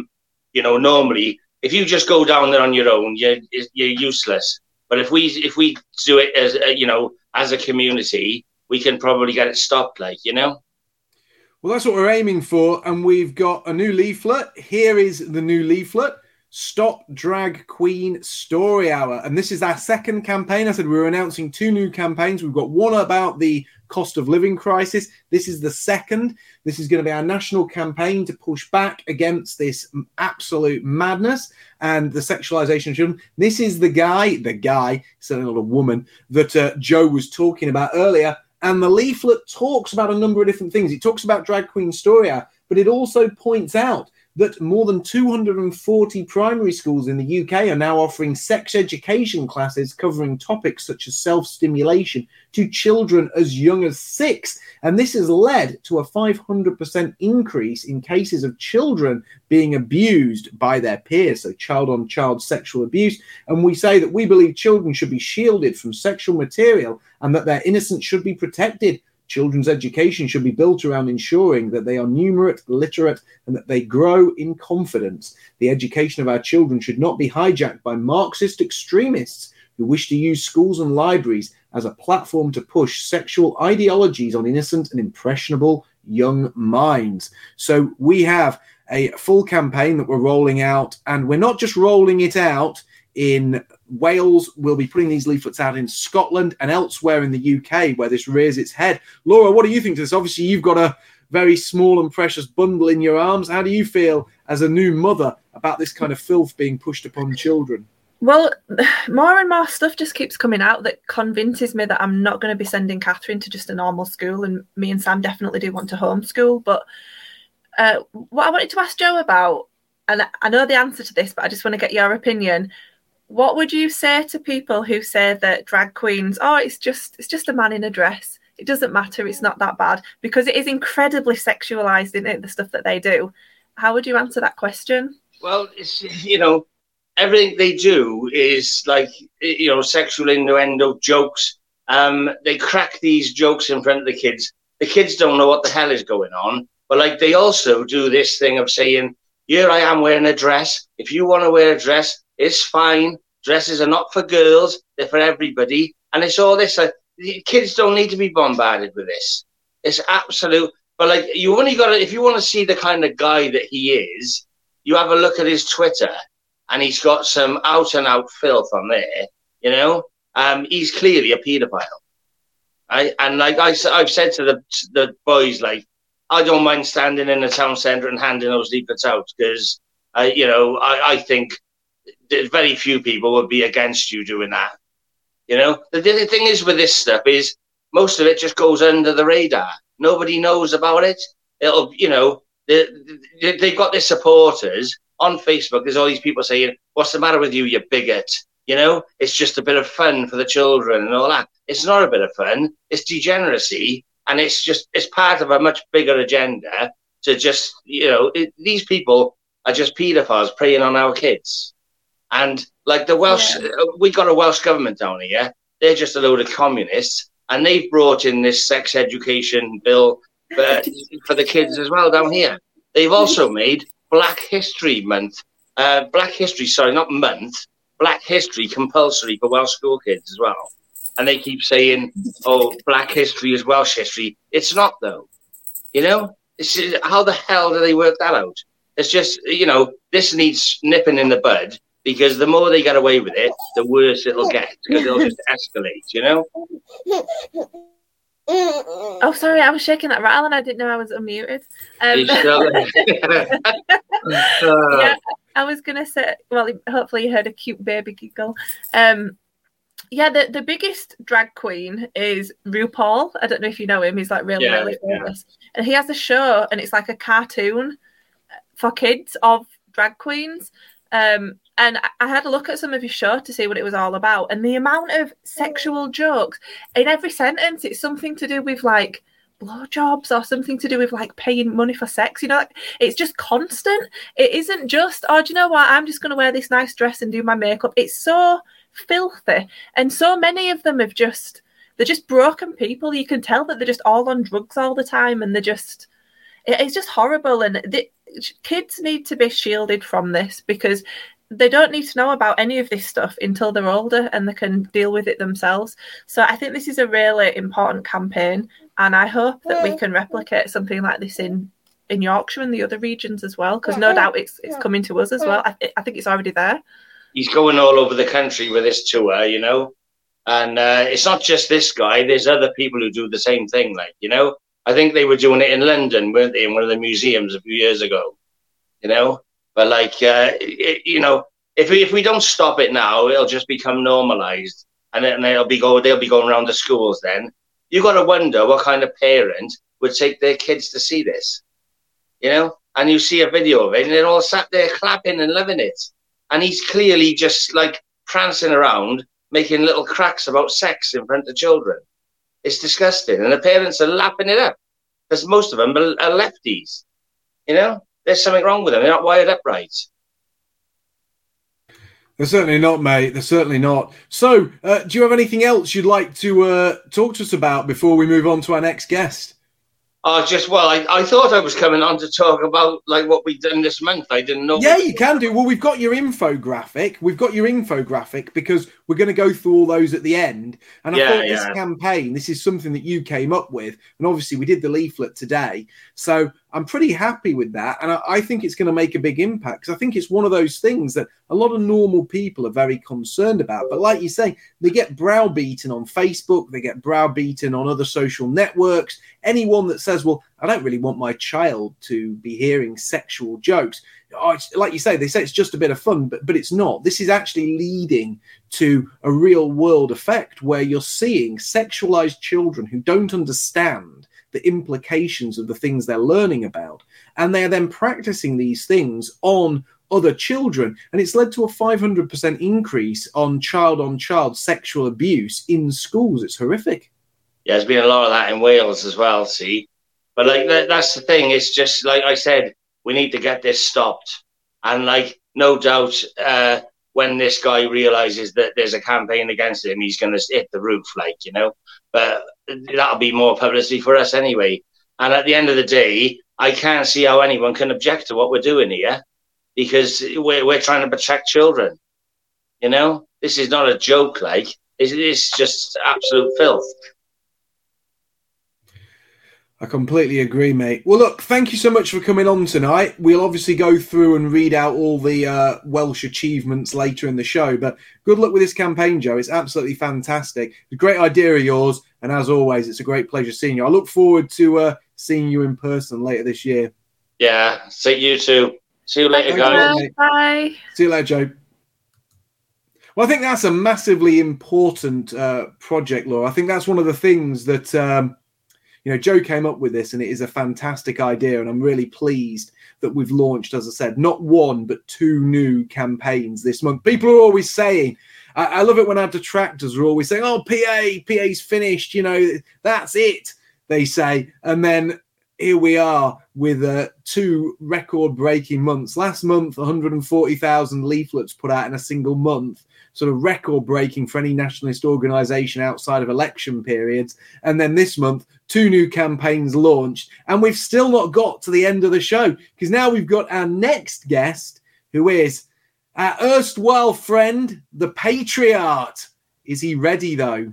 normally if you just go down there on your own, you're useless. But if we do it as a community, we can probably get it stopped, Well, that's what we're aiming for. And we've got a new leaflet. Here is the new leaflet. Stop Drag Queen Story Hour. And this is our second campaign. I said we were announcing two new campaigns. We've got one about the cost of living crisis. This is the second. This is going to be our national campaign to push back against this absolute madness and the sexualization of children. This is the guy, certainly not a woman, that Joe was talking about earlier. And the leaflet talks about a number of different things. It talks about Drag Queen Story Hour, but it also points out that more than 240 primary schools in the UK are now offering sex education classes covering topics such as self-stimulation to children as young as 6. And this has led to a 500% increase in cases of children being abused by their peers, so child-on-child sexual abuse. And we say that we believe children should be shielded from sexual material and that their innocence should be protected. Children's education should be built around ensuring that they are numerate, literate, and that they grow in confidence. The education of our children should not be hijacked by Marxist extremists who wish to use schools and libraries as a platform to push sexual ideologies on innocent and impressionable young minds. So we have a full campaign that we're rolling out, and we're not just rolling it out in Wales. We'll be putting these leaflets out in Scotland and elsewhere in the UK where this rears its head. Laura, what do you think of this? Obviously, you've got a very small and precious bundle in your arms. How do you feel as a new mother about this kind of filth being pushed upon children? Well, more and more stuff just keeps coming out that convinces me that I'm not going to be sending Catherine to just a normal school, and me and Sam definitely do want to homeschool. But what I wanted to ask Joe about, and I know the answer to this, but I just want to get your opinion. What would you say to people who say that drag queens, it's just a man in a dress? It doesn't matter. It's not that bad, because it is incredibly sexualized, isn't it, the stuff that they do? How would you answer that question? Well, it's, everything they do is like, sexual innuendo jokes. They crack these jokes in front of the kids. The kids don't know what the hell is going on. But like, they also do this thing of saying, here I am wearing a dress. If you want to wear a dress, it's fine. Dresses are not for girls. They're for everybody. And it's all this. The kids don't need to be bombarded with this. It's absolute. But like, you only got to, if you want to see the kind of guy that he is, you have a look at his Twitter, and he's got some out and out filth on there. He's clearly a paedophile. And like I've said to the boys, like, I don't mind standing in the town centre and handing those leaflets out, because I think that very few people would be against you doing that. The thing is with this stuff is most of it just goes under the radar. Nobody knows about it. It'll, they've got their supporters on Facebook. There's all these people saying, "What's the matter with you, you bigot?" It's just a bit of fun for the children and all that. It's not a bit of fun. It's degeneracy, and it's part of a much bigger agenda to just, these people are just paedophiles preying on our kids. And like the Welsh, we got a Welsh government down here. They're just a load of communists, and they've brought in this sex education bill for the kids as well down here. They've also made Black History compulsory for Welsh school kids as well. And they keep saying, Black history is Welsh history. It's not, though. How the hell do they work that out? It's just, this needs nipping in the bud, because the more they get away with it, the worse it'll get, because it'll just escalate, Oh, sorry, I was shaking that rattle and I didn't know I was unmuted. Yeah, I was going to say, well, hopefully you heard a cute baby giggle. The biggest drag queen is RuPaul. I don't know if you know him. He's like really famous. And he has a show, and it's like a cartoon for kids of drag queens. And I had a look at some of his show to see what it was all about. And the amount of sexual jokes in every sentence, it's something to do with like blowjobs or something to do with like paying money for sex. It's just constant. It isn't just, do you know what? I'm just going to wear this nice dress and do my makeup. It's so filthy. And so many of them they're just broken people. You can tell that they're just all on drugs all the time. And it's just horrible. And kids need to be shielded from this, because they don't need to know about any of this stuff until they're older and they can deal with it themselves. So I think this is a really important campaign, and I hope that we can replicate something like this in Yorkshire and the other regions as well, because no doubt it's coming to us as well. I think it's already there. He's going all over the country with this tour, and it's not just this guy. There's other people who do the same thing, I think they were doing it in London, weren't they, in one of the museums a few years ago, But like, if we don't stop it now, it'll just become normalized, and then they'll be going around the schools. Then you got to wonder what kind of parent would take their kids to see this, And you see a video of it, and they're all sat there clapping and loving it, and he's clearly just like prancing around, making little cracks about sex in front of children. It's disgusting, and the parents are lapping it up, because most of them are lefties, There's something wrong with them. They're not wired up right. They're certainly not, mate. They're certainly not. So, do you have anything else you'd like to talk to us about before we move on to our next guest? I thought I was coming on to talk about like what we've done this month. I didn't know. Yeah, you can do. Well, we've got your infographic. Because we're going to go through all those at the end. And I thought this campaign, this is something that you came up with. And obviously we did the leaflet today. So I'm pretty happy with that. And I think it's going to make a big impact, because I think it's one of those things that a lot of normal people are very concerned about. But like you say, they get browbeaten on Facebook. They get browbeaten on other social networks. Anyone that says, well, I don't really want my child to be hearing sexual jokes. like you say, they say it's just a bit of fun, but it's not. This is actually leading to a real world effect where you're seeing sexualized children who don't understand the implications of the things they're learning about, and they're then practicing these things on other children, and it's led to a 500% increase on child sexual abuse in schools. It's horrific. Yeah, there's been a lot of that in Wales as well, see? But, like, that's the thing. It's just, like I said, we need to get this stopped. And, like, no doubt when this guy realises that there's a campaign against him, he's going to hit the roof, like, you know? But that'll be more publicity for us anyway. And at the end of the day, I can't see how anyone can object to what we're doing here, because we're trying to protect children. You know? This is not a joke, like. It's just absolute filth. I completely agree, mate. Well, look, thank you so much for coming on tonight. We'll obviously go through and read out all the Welsh achievements later in the show, but good luck with this campaign, Joe. It's absolutely fantastic. It's a great idea of yours, and as always, it's a great pleasure seeing you. I look forward to seeing you in person later this year. Yeah, see you too. See you later, guys. Bye. See you later, Joe. Well, I think that's a massively important project, Laura. I think that's one of the things that... Joe came up with this, and it is a fantastic idea, and I'm really pleased that we've launched, as I said, not one, but 2 new campaigns this month. People are always saying, I love it when our detractors are always saying, oh, PA's finished, that's it, they say. And then here we are with 2 record-breaking months. Last month, 140,000 leaflets put out in a single month, sort of record-breaking for any nationalist organisation outside of election periods. And then this month, 2 new campaigns launched, and we've still not got to the end of the show, because now we've got our next guest, who is our erstwhile friend, the Patriot. Is he ready, though?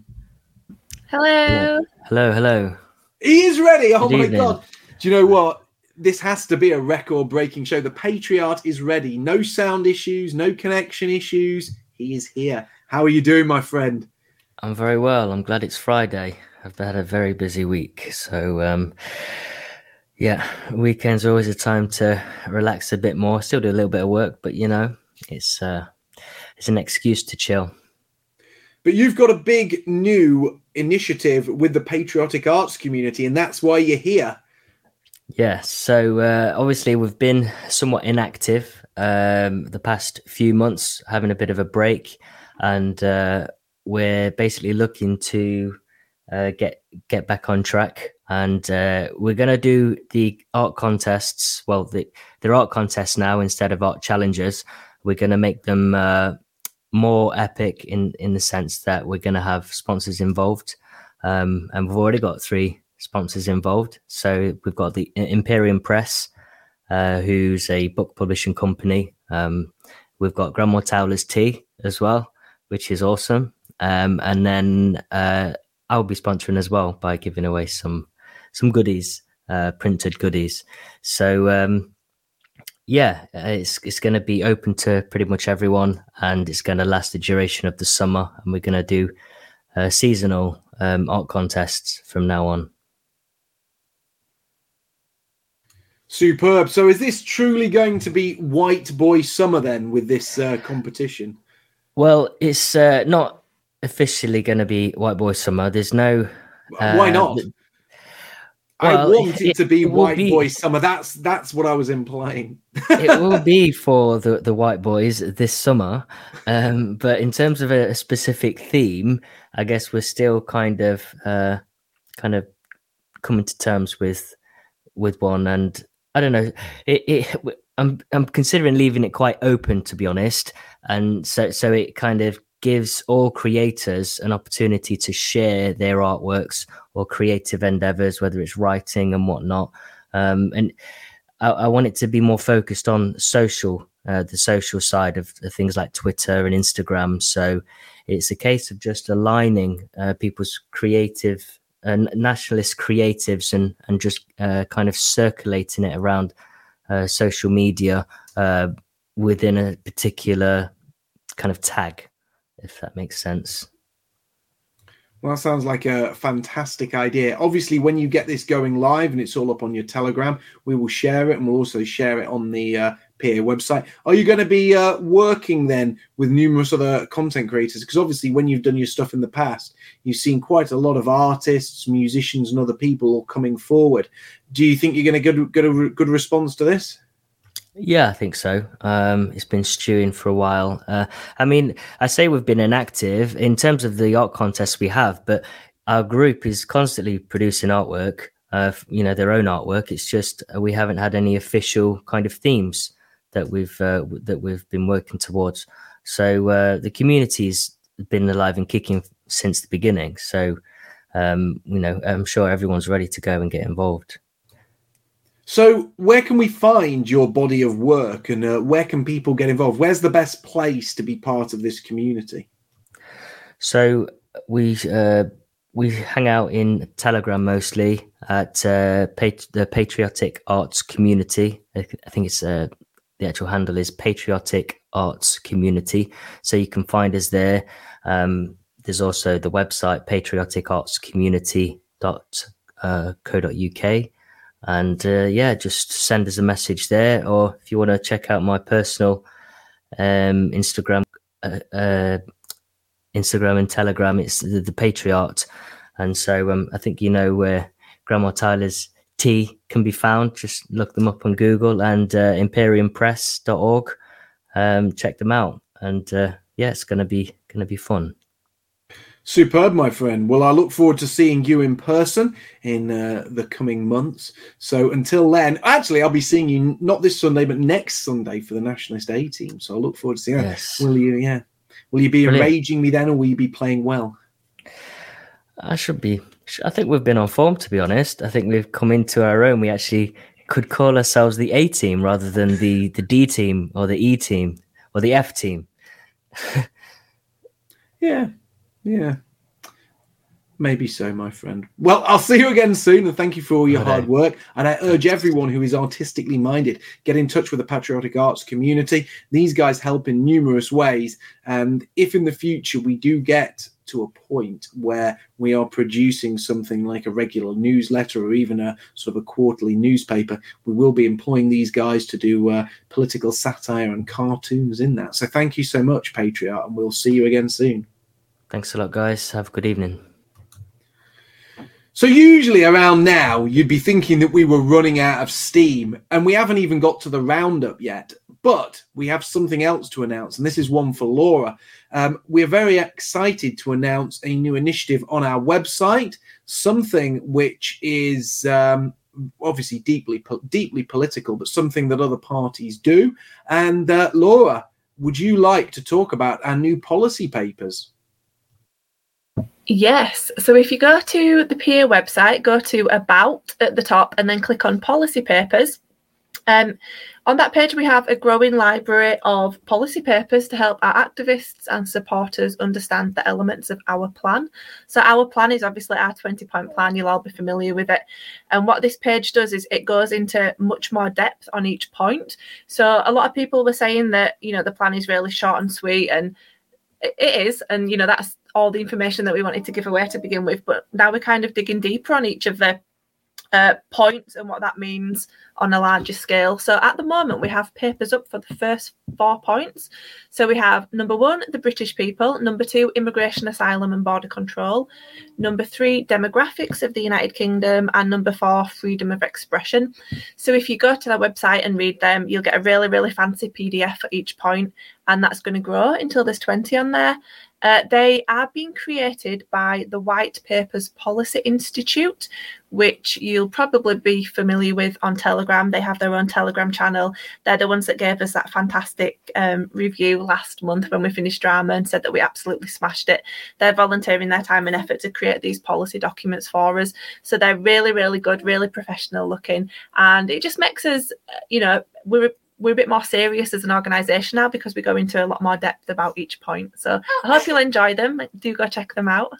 Hello. Hello. He is ready. Oh, Good my evening. God. Do you know what? This has to be a record-breaking show. The Patriot is ready. No sound issues, no connection issues. He is here. How are you doing, my friend? I'm very well. I'm glad it's Friday. I've had a very busy week. So, weekends are always a time to relax a bit more. Still do a little bit of work, but, it's an excuse to chill. But you've got a big new initiative with the patriotic arts community, and that's why you're here. Yes. So, obviously, we've been somewhat inactive the past few months, having a bit of a break, and we're basically looking to get back on track, and we're going to do the art contests. Well, they're art contests now instead of art challenges. We're going to make them more epic in the sense that we're going to have sponsors involved, and we've already got 3 sponsors involved. So we've got the Imperium Press, who's a book publishing company. We've got Grandma Towler's Tea as well, which is awesome. And then I'll be sponsoring as well by giving away some goodies, printed goodies. So it's going to be open to pretty much everyone, and it's going to last the duration of the summer. And we're going to do seasonal art contests from now on. Superb. So is this truly going to be White Boy Summer then with this competition? Well, it's not officially going to be White Boy Summer. There's no... Why not? I want it to be White Boy Summer. That's what I was implying. It will be for the white boys this summer. But in terms of a specific theme, I guess we're still kind of coming to terms with one. And I don't know, I'm considering leaving it quite open, to be honest. And so it kind of gives all creators an opportunity to share their artworks or creative endeavors, whether it's writing and whatnot. And I want it to be more focused on the social side of things like Twitter and Instagram. So it's a case of just aligning people's creative nationalist creatives and just kind of circulating it around social media within a particular kind of tag, if that makes sense. Well, that sounds like a fantastic idea. Obviously, when you get this going live and it's all up on your Telegram, we will share it, and we'll also share it on the PA website. Are you going to be working then with numerous other content creators? Because obviously when you've done your stuff in the past, you've seen quite a lot of artists, musicians and other people coming forward. Do you think you're going to get a good response to this? Yeah, I think so. It's been stewing for a while. I mean, I say we've been inactive in terms of the art contests we have, but our group is constantly producing artwork, their own artwork. It's just we haven't had any official kind of themes that we've been working towards. So the community's been alive and kicking since the beginning. So, I'm sure everyone's ready to go and get involved. So where can we find your body of work, and where can people get involved? Where's the best place to be part of this community? So we hang out in Telegram mostly at the Patriotic Arts Community. I think it's the actual handle is Patriotic Arts Community. So you can find us there. There's also the website patrioticartscommunity.co.uk. And just send us a message there, or if you want to check out my personal Instagram and Telegram, it's the Patriot. And so I think where Grandma Tyler's tea can be found. Just look them up on Google and imperiumpress.org. Check them out, and it's going to be fun. Superb, my friend. Well, I look forward to seeing you in person in the coming months. So until then, actually, I'll be seeing you not this Sunday, but next Sunday for the Nationalist A team. So I look forward to seeing you. Yes. Will you be Brilliant. enraging me then, or will you be playing well? I should be. I think we've been on form, to be honest. I think we've come into our own. We actually could call ourselves the A team rather than the D team or the E team or the F team. Yeah, maybe so, my friend. Well, I'll see you again soon, and thank you for all your hard work. And I urge everyone who is artistically minded, get in touch with the Patriotic Arts community. These guys help in numerous ways. And if in the future we do get to a point where we are producing something like a regular newsletter or even a sort of a quarterly newspaper, we will be employing these guys to do political satire and cartoons in that. So thank you so much, Patriot, and we'll see you again soon. Thanks a lot, guys. Have a good evening. So usually around now, you'd be thinking that we were running out of steam, and we haven't even got to the roundup yet. But we have something else to announce, and this is one for Laura. We're very excited to announce a new initiative on our website, something which is obviously deeply political, but something that other parties do. And Laura, would you like to talk about our new policy papers? Yes. So if you go to the PA website, go to About at the top and then click on Policy Papers. On that page, we have a growing library of policy papers to help our activists and supporters understand the elements of our plan. So our plan is obviously our 20-point plan. You'll all be familiar with it. And what this page does is it goes into much more depth on each point. So a lot of people were saying that, the plan is really short and sweet, and it is. And, that's all the information that we wanted to give away to begin with. But now we're kind of digging deeper on each of the points and what that means on a larger scale. So at the moment, we have papers up for the first 4 points. So we have number 1, the British people. Number 2, immigration, asylum and border control. Number 3, demographics of the United Kingdom. And number 4, freedom of expression. So if you go to their website and read them, you'll get a really, really fancy PDF for each point. And that's going to grow until there's 20 on there. They are being created by the White Papers Policy Institute, which you'll probably be familiar with on Telegram. They have their own Telegram channel. They're the ones that gave us that fantastic review last month when we finished drama and said that we absolutely smashed it. They're volunteering their time and effort to create these policy documents for us. So they're really, really good, really professional looking. And it just makes us, we're a bit more serious as an organisation now because we go into a lot more depth about each point. So I hope you'll enjoy them. Do go check them out.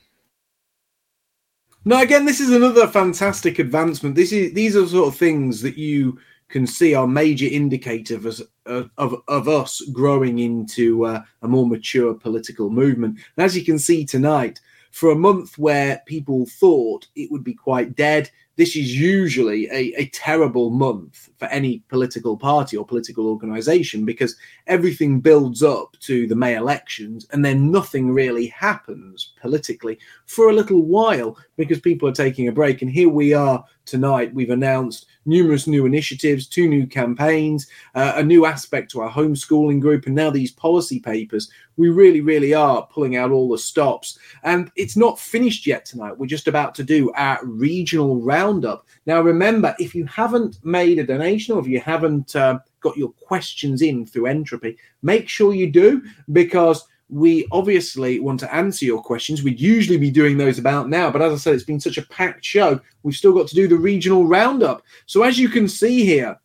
No, again, this is another fantastic advancement. These are sort of things that you can see are major indicators of us growing into a more mature political movement. And as you can see tonight, for a month where people thought it would be quite dead, this is usually a terrible month for any political party or political organisation, because everything builds up to the May elections and then nothing really happens politically for a little while because people are taking a break. And here we are tonight. We've announced numerous new initiatives, 2 new campaigns, a new aspect to our homeschooling group, and now these policy papers. We really, really are pulling out all the stops. And it's not finished yet tonight. We're just about to do our regional roundup. Now, remember, if you haven't made a donation or if you haven't got your questions in through Entropy, make sure you do, because we obviously want to answer your questions. We'd usually be doing those about now, but as I said, it's been such a packed show, we've still got to do the regional roundup. So as you can see here,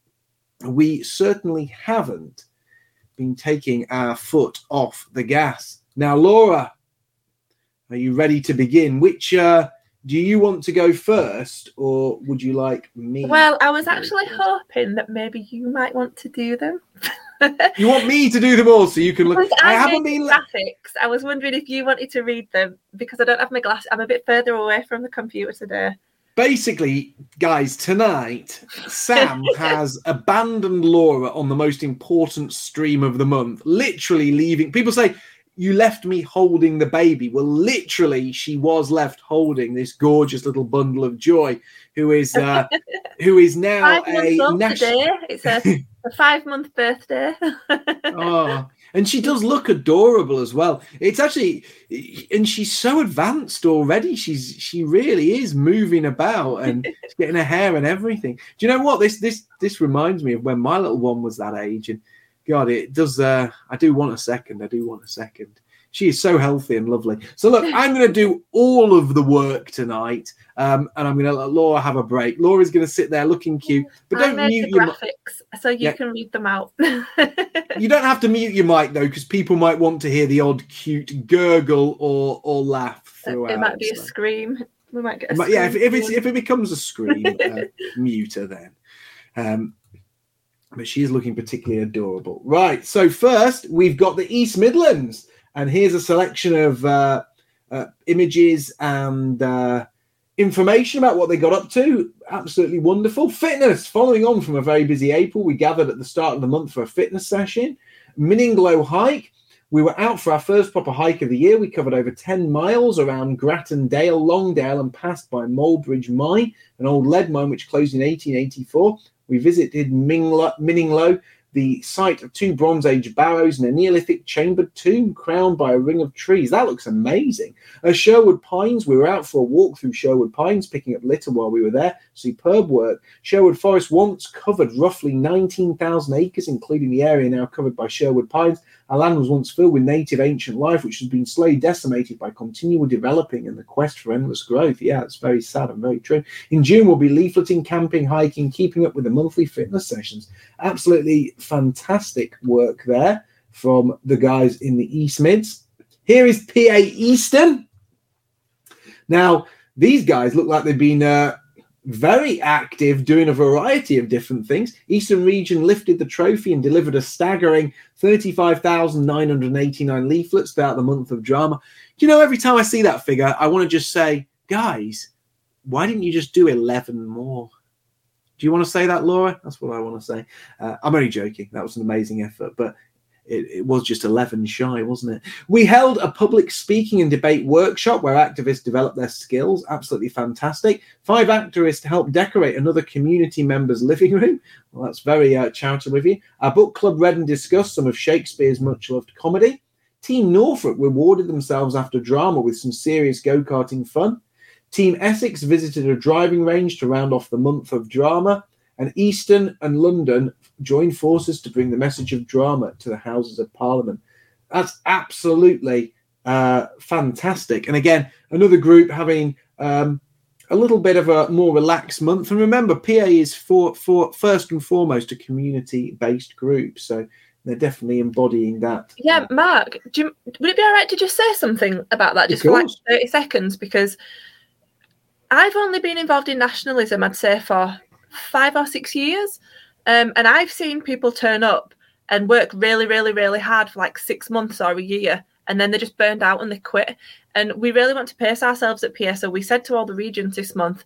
we certainly haven't been taking our foot off the gas. Now, Laura, are you ready to begin? Which do you want to go first, or would you like me? Well, I was actually hoping that maybe you might want to do them. You want me to do them all so you can look? I haven't been graphics. I was wondering if you wanted to read them, because I don't have my glasses. I'm a bit further away from the computer today. Basically, guys, tonight, Sam has abandoned Laura on the most important stream of the month, literally leaving. People say, you left me holding the baby. Well, literally, she was left holding this gorgeous little bundle of joy, who is now 5 months old today. It's a 5-month birthday. Oh, and she does look adorable as well. It's actually, and she's so advanced already. She really is moving about and getting her hair and everything. Do you know what? This reminds me of when my little one was that age, and God, it does. I do want a second. She is so healthy and lovely. So look, I'm going to do all of the work tonight, and I'm going to let Laura have a break. Laura's going to sit there looking cute, but don't mute your graphics so you can read them out. You don't have to mute your mic though, because people might want to hear the odd cute gurgle or laugh throughout. It might be a scream. We might get a scream. Yeah, if it becomes a scream, mute her then. But she is looking particularly adorable. Right, so first we've got the East Midlands. And here's a selection of images and information about what they got up to. Absolutely wonderful. Fitness, following on from a very busy April, we gathered at the start of the month for a fitness session. Minninglow hike. We were out for our first proper hike of the year. We covered over 10 miles around Grattan Dale, Longdale, and passed by Mulbridge Mine, an old lead mine which closed in 1884. We visited Minninglow, the site of 2 Bronze Age barrows and a Neolithic chambered tomb crowned by a ring of trees. That looks amazing. Sherwood Pines, we were out for a walk through Sherwood Pines, picking up litter while we were there. Superb work. Sherwood Forest once covered roughly 19,000 acres, including the area now covered by Sherwood Pines. Our land was once filled with native ancient life, which has been slowly decimated by continual developing and the quest for endless growth. Yeah, it's very sad and very true. In June, we'll be leafleting, camping, hiking, keeping up with the monthly fitness sessions. Absolutely fantastic work there from the guys in the East Mids. Here is PA Eastern. Now, these guys look like they've been very active, doing a variety of different things. Eastern Region lifted the trophy and delivered a staggering 35,989 leaflets throughout the month of drama. Do you know, every time I see that figure, I want to just say, guys, why didn't you just do 11 more? Do you want to say that, Laura? That's what I want to say. I'm only joking. That was an amazing effort, but it was just 11 shy, wasn't it? We held a public speaking and debate workshop where activists developed their skills. Absolutely fantastic. 5 activists helped decorate another community member's living room. Well, that's very charitable of you. Our book club read and discussed some of Shakespeare's much-loved comedy. Team Norfolk rewarded themselves after drama with some serious go-karting fun. Team Essex visited a driving range to round off the month of drama. And Eastern and London joined forces to bring the message of drama to the Houses of Parliament. That's absolutely fantastic. And again, another group having a little bit of a more relaxed month. And remember, PA is for first and foremost a community-based group. So they're definitely embodying that. Yeah, Mark, would it be all right to just say something about that, just for like 30 seconds? Because I've only been involved in nationalism, I'd say, for 5 or 6 years. And I've seen people turn up and work really, really, really hard for like 6 months or a year, and then they're just burned out and they quit. And we really want to pace ourselves at PA. So we said to all the regions this month,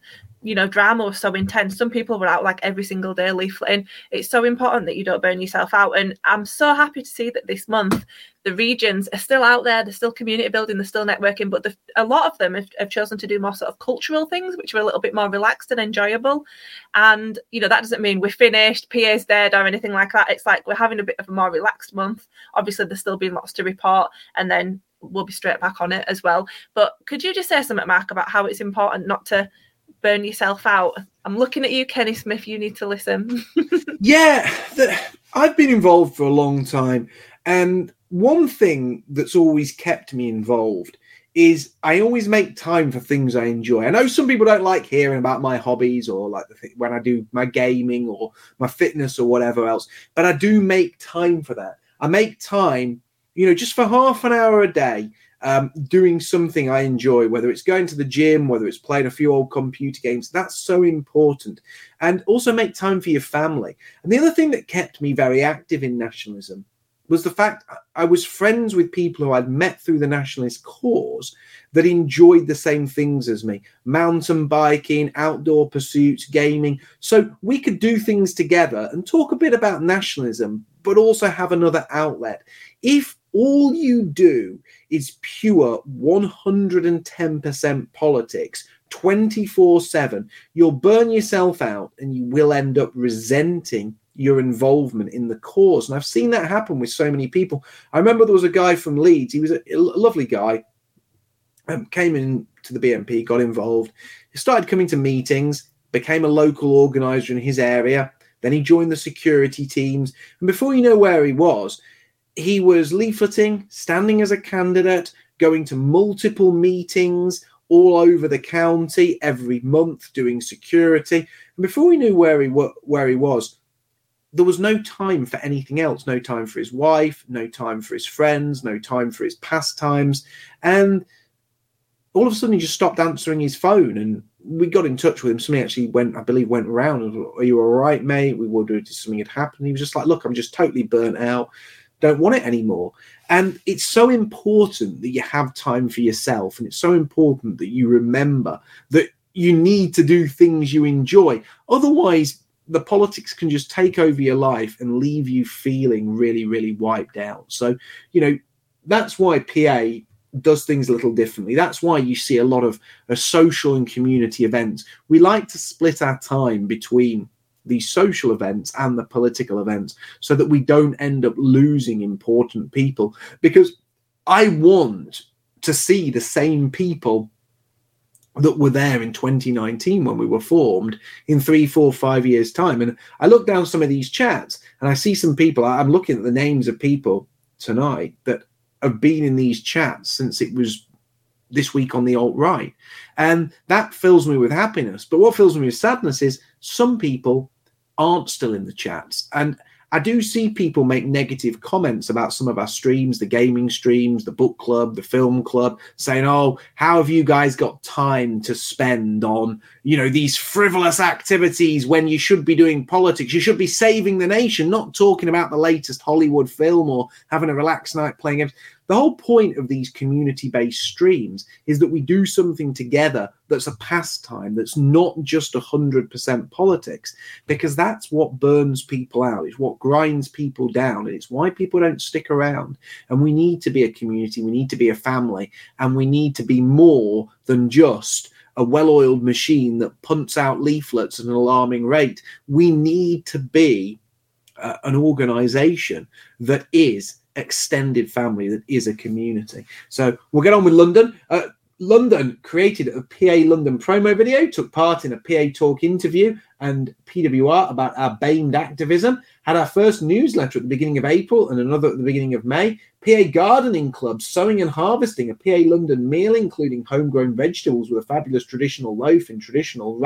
drama was so intense. Some people were out like every single day leafleting. It's so important that you don't burn yourself out. And I'm so happy to see that this month the regions are still out there. They're still community building. They're still networking. But a lot of them have chosen to do more sort of cultural things, which are a little bit more relaxed and enjoyable. And, that doesn't mean we're finished, PA's dead or anything like that. It's like we're having a bit of a more relaxed month. Obviously, there's still been lots to report. And then we'll be straight back on it as well. But could you just say something, Mark, about how it's important not to burn yourself out? I'm looking at you, Kenny Smith. You need to listen. Yeah, I've been involved for a long time. And one thing that's always kept me involved is I always make time for things I enjoy. I know some people don't like hearing about my hobbies or like when I do my gaming or my fitness or whatever else, but I do make time for that. I make time, just for half an hour a day, doing something I enjoy, whether it's going to the gym, whether it's playing a few old computer games. That's so important. And also make time for your family. And the other thing that kept me very active in nationalism was the fact I was friends with people who I'd met through the nationalist cause that enjoyed the same things as me: mountain biking, outdoor pursuits, gaming. So we could do things together and talk a bit about nationalism, but also have another outlet. If all you do is pure 110% politics 24/7, you'll burn yourself out and you will end up resenting your involvement in the cause. And I've seen that happen with so many people. I remember there was a guy from Leeds. He was a lovely guy. Came in to the BNP, got involved. He started coming to meetings, became a local organizer in his area. Then he joined the security teams. And before you know where he was leafleting, standing as a candidate, going to multiple meetings all over the county every month, doing security. And before we knew where he was, there was no time for anything else. No time for his wife, no time for his friends, no time for his pastimes. And all of a sudden he just stopped answering his phone, and we got in touch with him. Somebody actually went around and said, "Are you all right, mate? We wondered if something had happened." He was just like, "Look, I'm just totally burnt out. Don't want it anymore." And it's so important that you have time for yourself. And it's so important that you remember that you need to do things you enjoy. Otherwise, the politics can just take over your life and leave you feeling really, really wiped out. So, that's why PA does things a little differently. That's why you see a lot of social and community events. We like to split our time between the social events and the political events so that we don't end up losing important people, because I want to see the same people that were there in 2019 when we were formed in 3, 4, 5 years' time. And I look down some of these chats and I see some people, I'm looking at the names of people tonight that have been in these chats since it was this week on the alt-right. And that fills me with happiness. But what fills me with sadness is some people aren't still in the chats. And I do see people make negative comments about some of our streams, the gaming streams, the book club, the film club, saying, "Oh, how have you guys got time to spend on, these frivolous activities when you should be doing politics? You should be saving the nation, not talking about the latest Hollywood film or having a relaxed night playing games." The whole point of these community-based streams is that we do something together that's a pastime, that's not just 100% politics, because that's what burns people out. It's what grinds people down. And it's why people don't stick around. And we need to be a community. We need to be a family. And we need to be more than just a well-oiled machine that punts out leaflets at an alarming rate. We need to be an organization that is extended family, that is a community. So we'll get on with London. London created a PA London promo video, took part in a PA Talk interview and PWR about our BAMED activism, had our first newsletter at the beginning of April and another at the beginning of May, PA Gardening Club, sowing and harvesting, a PA London meal including homegrown vegetables with a fabulous traditional loaf in traditional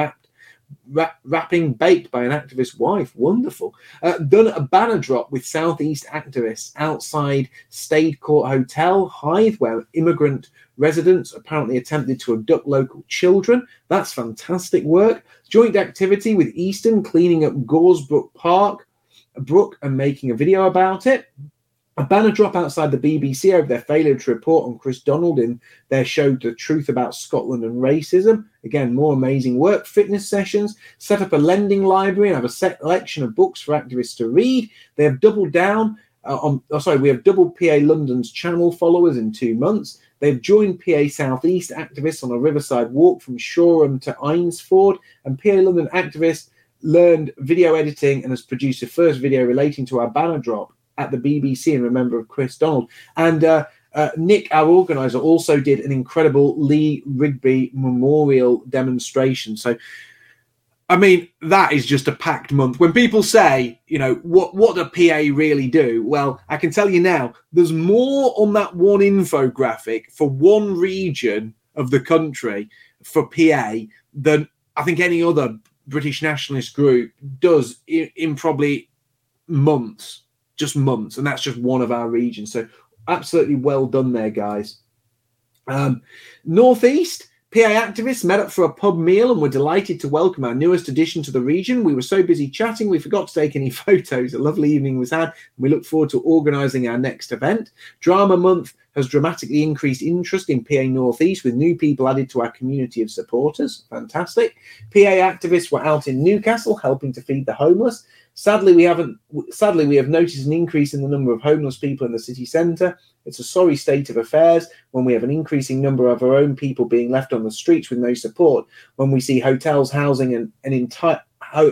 wrapping baked by an activist wife. Wonderful. Done a banner drop with Southeast activists outside Stade Court Hotel, Hythe, where immigrant residents apparently attempted to abduct local children. That's fantastic work. Joint activity with Easton, cleaning up Goresbrook Park, Brook, and making a video about it. A banner drop outside the BBC over their failure to report on Chris Donald in their show The Truth About Scotland and Racism. Again, more amazing work. Fitness sessions, set up a lending library and have a selection of books for activists to read. They have doubled down we have doubled PA London's channel followers in 2 months. They've joined PA South East activists on a riverside walk from Shoreham to Eynsford, and PA London activists learned video editing and has produced the first video relating to our banner drop at the BBC in remembrance of Chris Donald. And Nick, our organizer, also did an incredible Lee Rigby memorial demonstration. So, I mean, that is just a packed month. When people say, you know, what do PA really do? Well, I can tell you now, there's more on that one infographic for one region of the country for PA than I think any other British nationalist group does in probably months, just months. And that's just one of our regions. So absolutely well done there, guys. Northeast. PA activists met up for a pub meal and were delighted to welcome our newest addition to the region. We were so busy chatting, we forgot to take any photos. A lovely evening was had. We look forward to organising our next event. Drama Month has dramatically increased interest in PA Northeast with new people added to our community of supporters. Fantastic. PA activists were out in Newcastle helping to feed the homeless. Sadly, we have noticed an increase in the number of homeless people in the city centre. It's a sorry state of affairs when we have an increasing number of our own people being left on the streets with no support, when we see hotels housing and an entire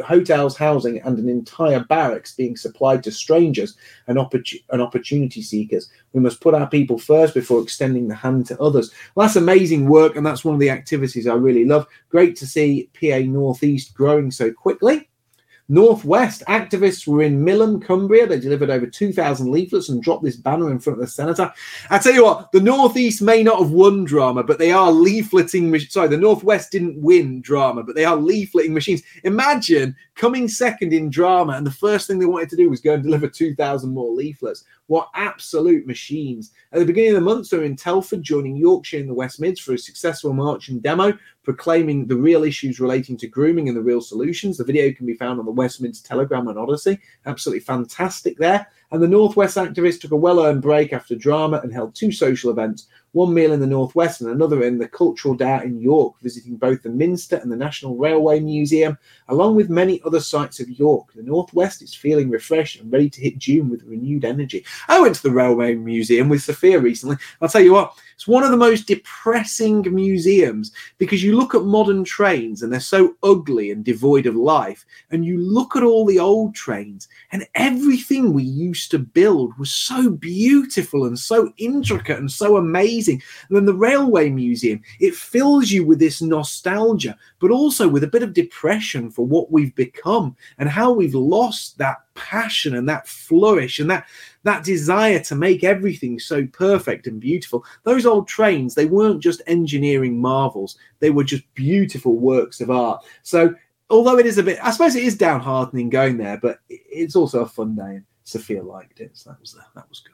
barracks being supplied to strangers and opportunity seekers. We must put our people first before extending the hand to others. Well, that's amazing work, and that's one of the activities I really love. Great to see PA Northeast growing so quickly. Northwest activists were in Millom, Cumbria. They delivered over 2,000 leaflets and dropped this banner in front of the senator. I tell you what, the Northeast may not have won drama, but they are leafleting. Sorry, the Northwest didn't win drama, but they are leafleting machines. Imagine coming second in drama, and the first thing they wanted to do was go and deliver 2,000 more leaflets. What absolute machines. At the beginning of the month, they were in Telford, joining Yorkshire in the West Mids for a successful march and demo, proclaiming the real issues relating to grooming and the real solutions. The video can be found on the West Mids Telegram and Odyssey. Absolutely fantastic there. And the Northwest activists took a well-earned break after drama and held 2 social events, one meal in the Northwest and another in the Cultural Dart in York, visiting both the Minster and the National Railway Museum, along with many other sites of York. The Northwest is feeling refreshed and ready to hit June with renewed energy. I went to the Railway Museum with Sophia recently. I'll tell you what, it's one of the most depressing museums because you look at modern trains and they're so ugly and devoid of life, and you look at all the old trains and everything we used to build was so beautiful and so intricate and so amazing. And then the Railway Museum, it fills you with this nostalgia, but also with a bit of depression for what we've become and how we've lost that passion and that flourish and that desire to make everything so perfect and beautiful. Those old trains, they weren't just engineering marvels, they were just beautiful works of art. So although it is a bit, I suppose it is downheartening going there, but it's also a fun day, and Sophia liked it, so that was good.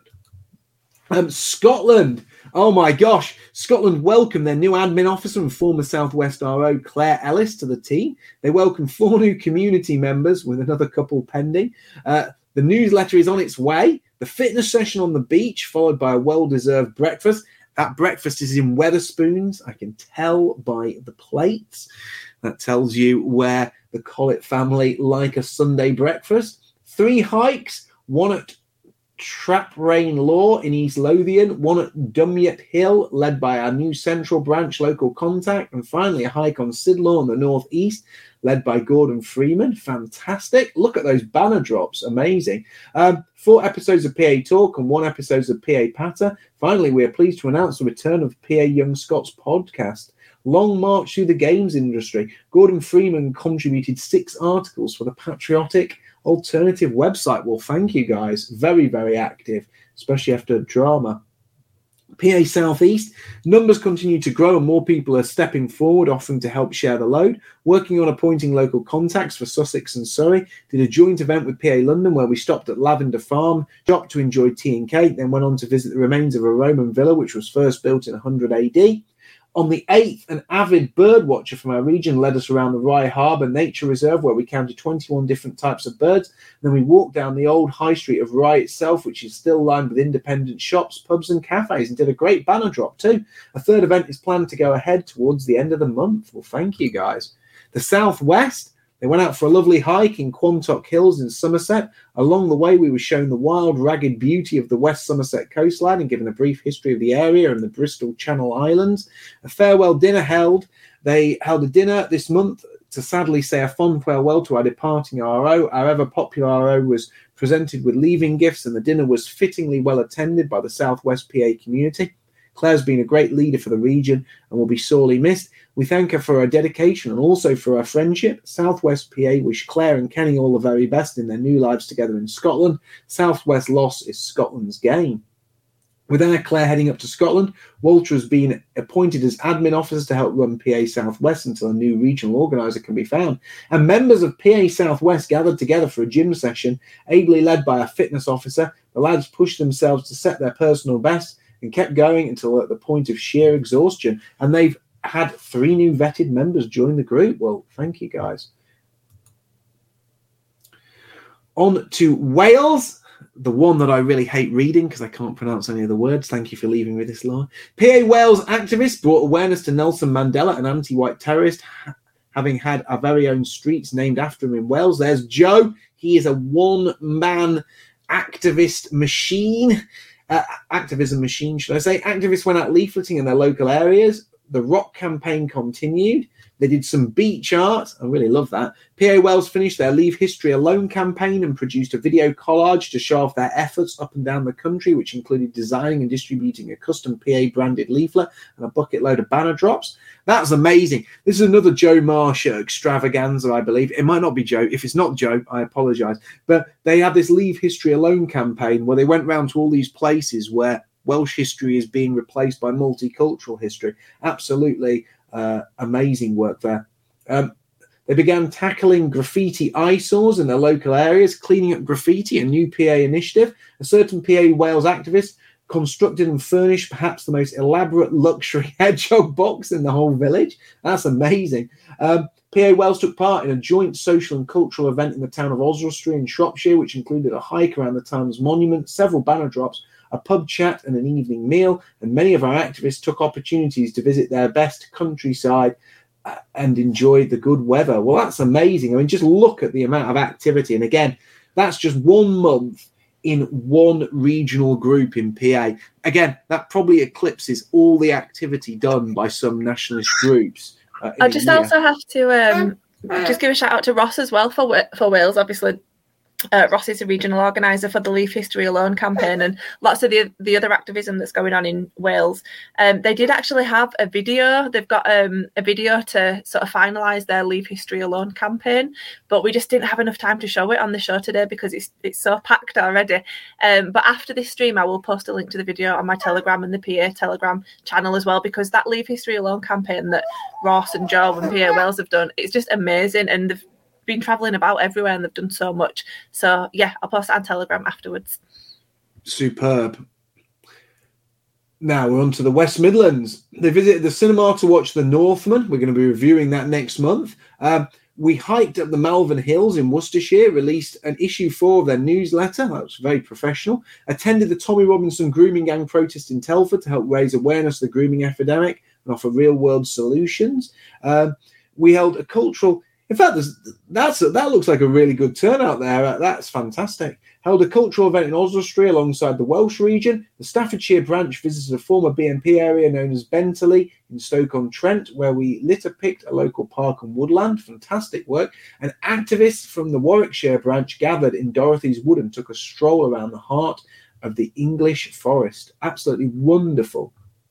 Scotland, oh my gosh, Scotland welcomed their new admin officer and former Southwest RO Claire Ellis to the team. They welcomed 4 new community members with another couple pending. The newsletter is on its way. The fitness session on the beach, followed by a well-deserved breakfast. That breakfast is in Wetherspoons. I can tell by the plates. That tells you where the Collett family like a Sunday breakfast. 3 hikes, one at Traprain Law in East Lothian, one at Dumyat Hill, led by our new Central Branch local contact, and finally a hike on Sidlaw in the northeast, led by Gordon Freeman. Fantastic. Look at those banner drops. Amazing. 4 episodes of PA Talk and 1 episode of PA Patter. Finally, we are pleased to announce the return of PA Young Scots podcast. Long march through the games industry. Gordon Freeman contributed 6 articles for the Patriotic Alternative website. Well, thank you guys. Very, very active, especially after drama. PA Southeast, numbers continue to grow and more people are stepping forward, offering to help share the load. Working on appointing local contacts for Sussex and Surrey. Did a joint event with PA London where we stopped at Lavender Farm, shop to enjoy tea and cake, then went on to visit the remains of a Roman villa which was first built in 100 AD. On the 8th, an avid bird watcher from our region led us around the Rye Harbour Nature Reserve, where we counted 21 different types of birds. Then we walked down the old high street of Rye itself, which is still lined with independent shops, pubs and cafes, and did a great banner drop too. A third event is planned to go ahead towards the end of the month. Well, thank you guys. The Southwest, they went out for a lovely hike in Quantock Hills in Somerset. Along the way, we were shown the wild, ragged beauty of the West Somerset coastline and given a brief history of the area and the Bristol Channel Islands. A farewell dinner held. They held a dinner this month to sadly say a fond farewell to our departing RO. Our ever popular RO was presented with leaving gifts, and the dinner was fittingly well attended by the Southwest PA community. Claire's been a great leader for the region and will be sorely missed. We thank her for her dedication and also for her friendship. Southwest PA wish Claire and Kenny all the very best in their new lives together in Scotland. Southwest loss is Scotland's gain. With Anna Claire heading up to Scotland, Walter has been appointed as admin officer to help run PA Southwest until a new regional organiser can be found. And members of PA Southwest gathered together for a gym session, ably led by a fitness officer. The lads pushed themselves to set their personal best and kept going until at the point of sheer exhaustion. And they've had 3 new vetted members join the group. Well, thank you, guys. On to Wales, the one that I really hate reading because I can't pronounce any of the words. Thank you for leaving me this line. PA Wales activists brought awareness to Nelson Mandela, an anti-white terrorist, having had our very own streets named after him in Wales. There's Joe. He is a one-man activist machine. Activism machine, should I say. Activists went out leafleting in their local areas. The rock campaign continued. They did some beach art. I really love that. PA Wales finished their Leave History Alone campaign and produced a video collage to show off their efforts up and down the country, which included designing and distributing a custom PA branded leaflet and a bucket load of banner drops. That's amazing. This is another Joe Marsh extravaganza, I believe. It might not be Joe. If it's not Joe, I apologise. But they had this Leave History Alone campaign where they went round to all these places where Welsh history is being replaced by multicultural history. Absolutely amazing work there. They began tackling graffiti eyesores in their local areas, cleaning up graffiti, a new PA initiative. A certain PA Wales activist constructed and furnished perhaps the most elaborate luxury hedgehog box in the whole village. That's amazing. PA Wales took part in a joint social and cultural event in the town of Oswestry in Shropshire, which included a hike around the town's monument, several banner drops, a pub chat and an evening meal, and many of our activists took opportunities to visit their best countryside and enjoy the good weather. Well, that's amazing. I mean, just look at the amount of activity. And again, that's just 1 month in one regional group in PA. Again, that probably eclipses all the activity done by some nationalist groups. I just also have to just give a shout out to Ross as well for Wales, obviously. Ross is a regional organiser for the Leave History Alone campaign and lots of the other activism that's going on in Wales. They did actually have a video. They've got a video to sort of finalise their Leave History Alone campaign, but we just didn't have enough time to show it on the show today because it's so packed already. But after this stream, I will post a link to the video on my Telegram and the PA Telegram channel as well, because that Leave History Alone campaign that Ross and Joe and PA Wales have done, it's just amazing, and they've been travelling about everywhere and they've done so much. So yeah, I'll post it on Telegram afterwards. Superb. Now we're on to the West Midlands. They visited the cinema to watch The Northman. We're going to be reviewing that next month. We hiked up the Malvern Hills in Worcestershire, released an issue 4 of their newsletter. That was very professional. Attended the Tommy Robinson grooming gang protest in Telford to help raise awareness of the grooming epidemic and offer real-world solutions. We held a cultural... In fact, that looks like a really good turnout there. That's fantastic. Held a cultural event in Oswestry alongside the Welsh region. The Staffordshire branch visited a former BNP area known as Bentley in Stoke-on-Trent, where we litter-picked a local park and woodland. Fantastic work. And activists from the Warwickshire branch gathered in Dorothy's Wood and took a stroll around the heart of the English forest. Absolutely wonderful.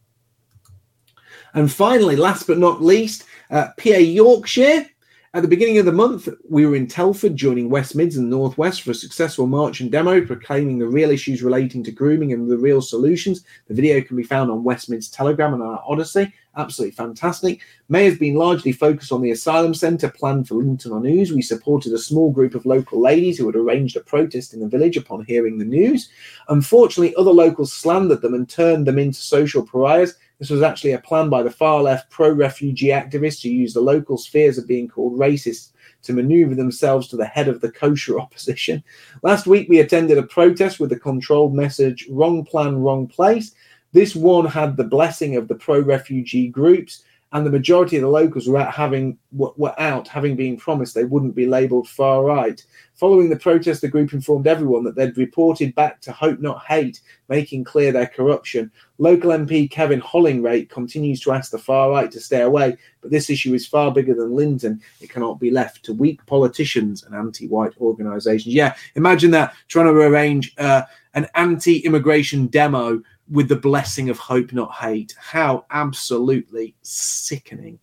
And finally, last but not least, PA Yorkshire. At the beginning of the month, we were in Telford, joining West Mids and North West for a successful march and demo, proclaiming the real issues relating to grooming and the real solutions. The video can be found on West Mids Telegram and our Odyssey. Absolutely fantastic. May has been largely focused on the asylum centre planned for Linton-on-Ouse. We supported a small group of local ladies who had arranged a protest in the village upon hearing the news. Unfortunately, other locals slandered them and turned them into social pariahs. This was actually a plan by the far-left pro-refugee activists who used the local spheres of being called racist to maneuver themselves to the head of the kosher opposition. Last week, we attended a protest with the controlled message, wrong plan, wrong place. This one had the blessing of the pro-refugee groups, and the majority of the locals were out having been promised they wouldn't be labelled far-right. Following the protest, the group informed everyone that they'd reported back to Hope Not Hate, making clear their corruption. Local MP Kevin Hollingray continues to ask the far-right to stay away, but this issue is far bigger than Linton. It cannot be left to weak politicians and anti-white organisations. Yeah, imagine that, trying to arrange an anti-immigration demo with the blessing of Hope Not Hate. How absolutely sickening.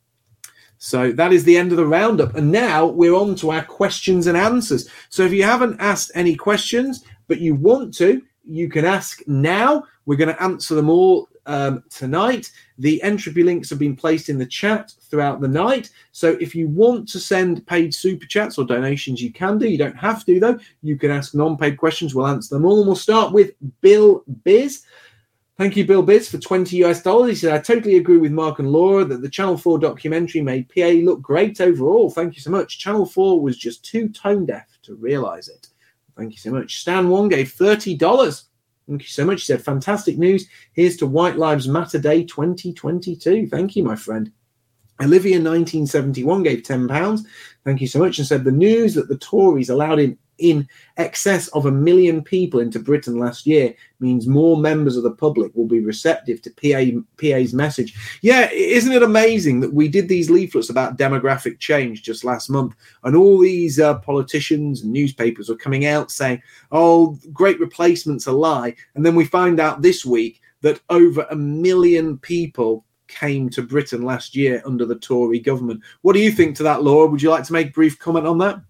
So that is the end of the roundup. And now we're on to our questions and answers. So if you haven't asked any questions, but you want to, you can ask now. We're going to answer them all tonight. The entropy links have been placed in the chat throughout the night. So if you want to send paid super chats or donations, you can do. You don't have to, though. You can ask non-paid questions. We'll answer them all. And we'll start with Bill Biz. Thank you, Bill Biz, for $20. He said, I totally agree with Mark and Laura that the Channel 4 documentary made PA look great overall. Thank you so much. Channel 4 was just too tone deaf to realise it. Thank you so much. Stan Wong gave $30. Thank you so much. He said, fantastic news. Here's to White Lives Matter Day 2022. Thank you, my friend. Olivia 1971 gave £10. Thank you so much. And said, the news that the Tories allowed in excess of 1 million people into Britain last year means more members of the public will be receptive to PA's message. Yeah, isn't it amazing that we did these leaflets about demographic change just last month, and all these politicians and newspapers were coming out saying, oh, great replacement's a lie. And then we find out this week that over 1 million people came to Britain last year under the Tory government. What do you think to that, Laura? Would you like to make a brief comment on that?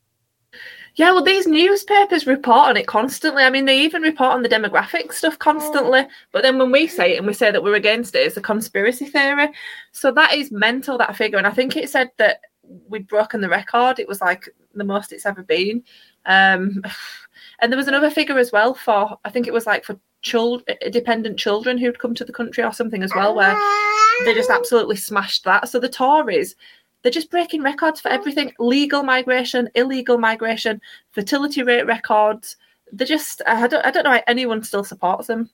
Yeah, well, these newspapers report on it constantly. I mean, they even report on the demographic stuff constantly. But then when we say it and we say that we're against it, it's a conspiracy theory. So that is mental, that figure. And I think it said that we'd broken the record. It was like the most it's ever been. And there was another figure as well for, I think it was like for dependent children who'd come to the country or something as well, where they just absolutely smashed that. So the Tories, they're just breaking records for everything. Legal migration, illegal migration, fertility rate records. They're just, I don't know why anyone still supports them.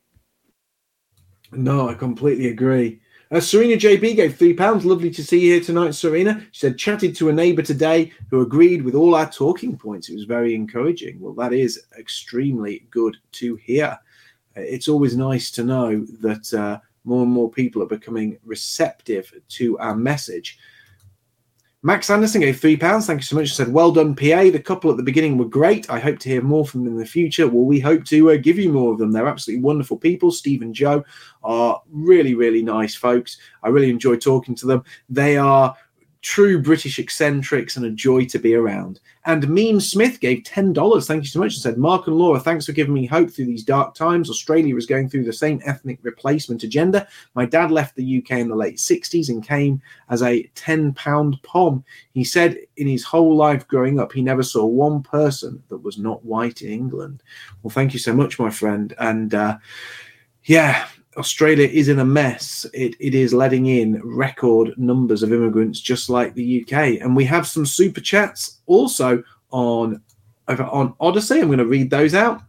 No, I completely agree. Serena JB gave £3. Lovely to see you here tonight, Serena. She said, chatted to a neighbour today who agreed with all our talking points. It was very encouraging. Well, that is extremely good to hear. It's always nice to know that more and more people are becoming receptive to our message. Max Anderson gave £3. Thank you so much. He said, well done, PA. The couple at the beginning were great. I hope to hear more from them in the future. Well, we hope to give you more of them. They're absolutely wonderful people. Steve and Joe are really, really nice folks. I really enjoy talking to them. They are true British eccentrics and a joy to be around. And Meme Smith gave $10. Thank you so much. And said, Mark and Laura, thanks for giving me hope through these dark times. Australia is going through the same ethnic replacement agenda. My dad left the UK in the late 60s and came as a 10-pound pom. He said in his whole life growing up, he never saw one person that was not white in England. Well, thank you so much, my friend. And yeah, Australia is in a mess. It is letting in record numbers of immigrants, just like the UK. And we have some super chats also over on Odyssey. I'm going to read those out.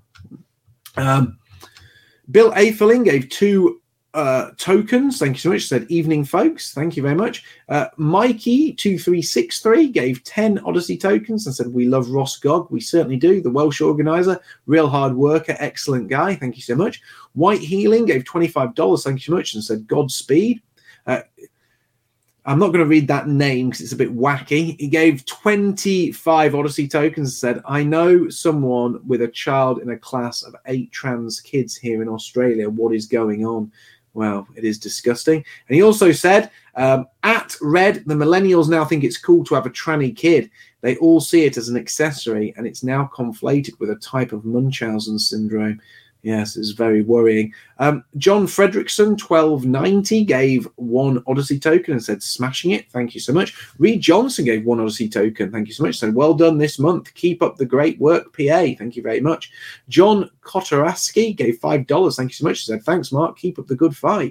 Bill Aferling gave 2 tokens. Thank you so much. Said, evening, folks. Thank you very much. Mikey2363 gave 10 Odyssey tokens and said, we love Ross Gogg. We certainly do. The Welsh organizer, real hard worker, excellent guy. Thank you so much. White Healing gave $25. Thank you so much. And said, Godspeed. I'm not going to read that name because it's a bit wacky. He gave 25 Odyssey tokens and said, I know someone with a child in a class of 8 trans kids here in Australia. What is going on? Well, it is disgusting. And he also said, at Red, the millennials now think it's cool to have a tranny kid. They all see it as an accessory, and it's now conflated with a type of Munchausen syndrome. Yes, it's very worrying. John Fredrickson, 1290, gave 1 Odyssey token and said, smashing it. Thank you so much. Reed Johnson gave 1 Odyssey token. Thank you so much. Said, well done this month. Keep up the great work, PA. Thank you very much. John Kotoraski gave $5. Thank you so much. He said, thanks, Mark. Keep up the good fight.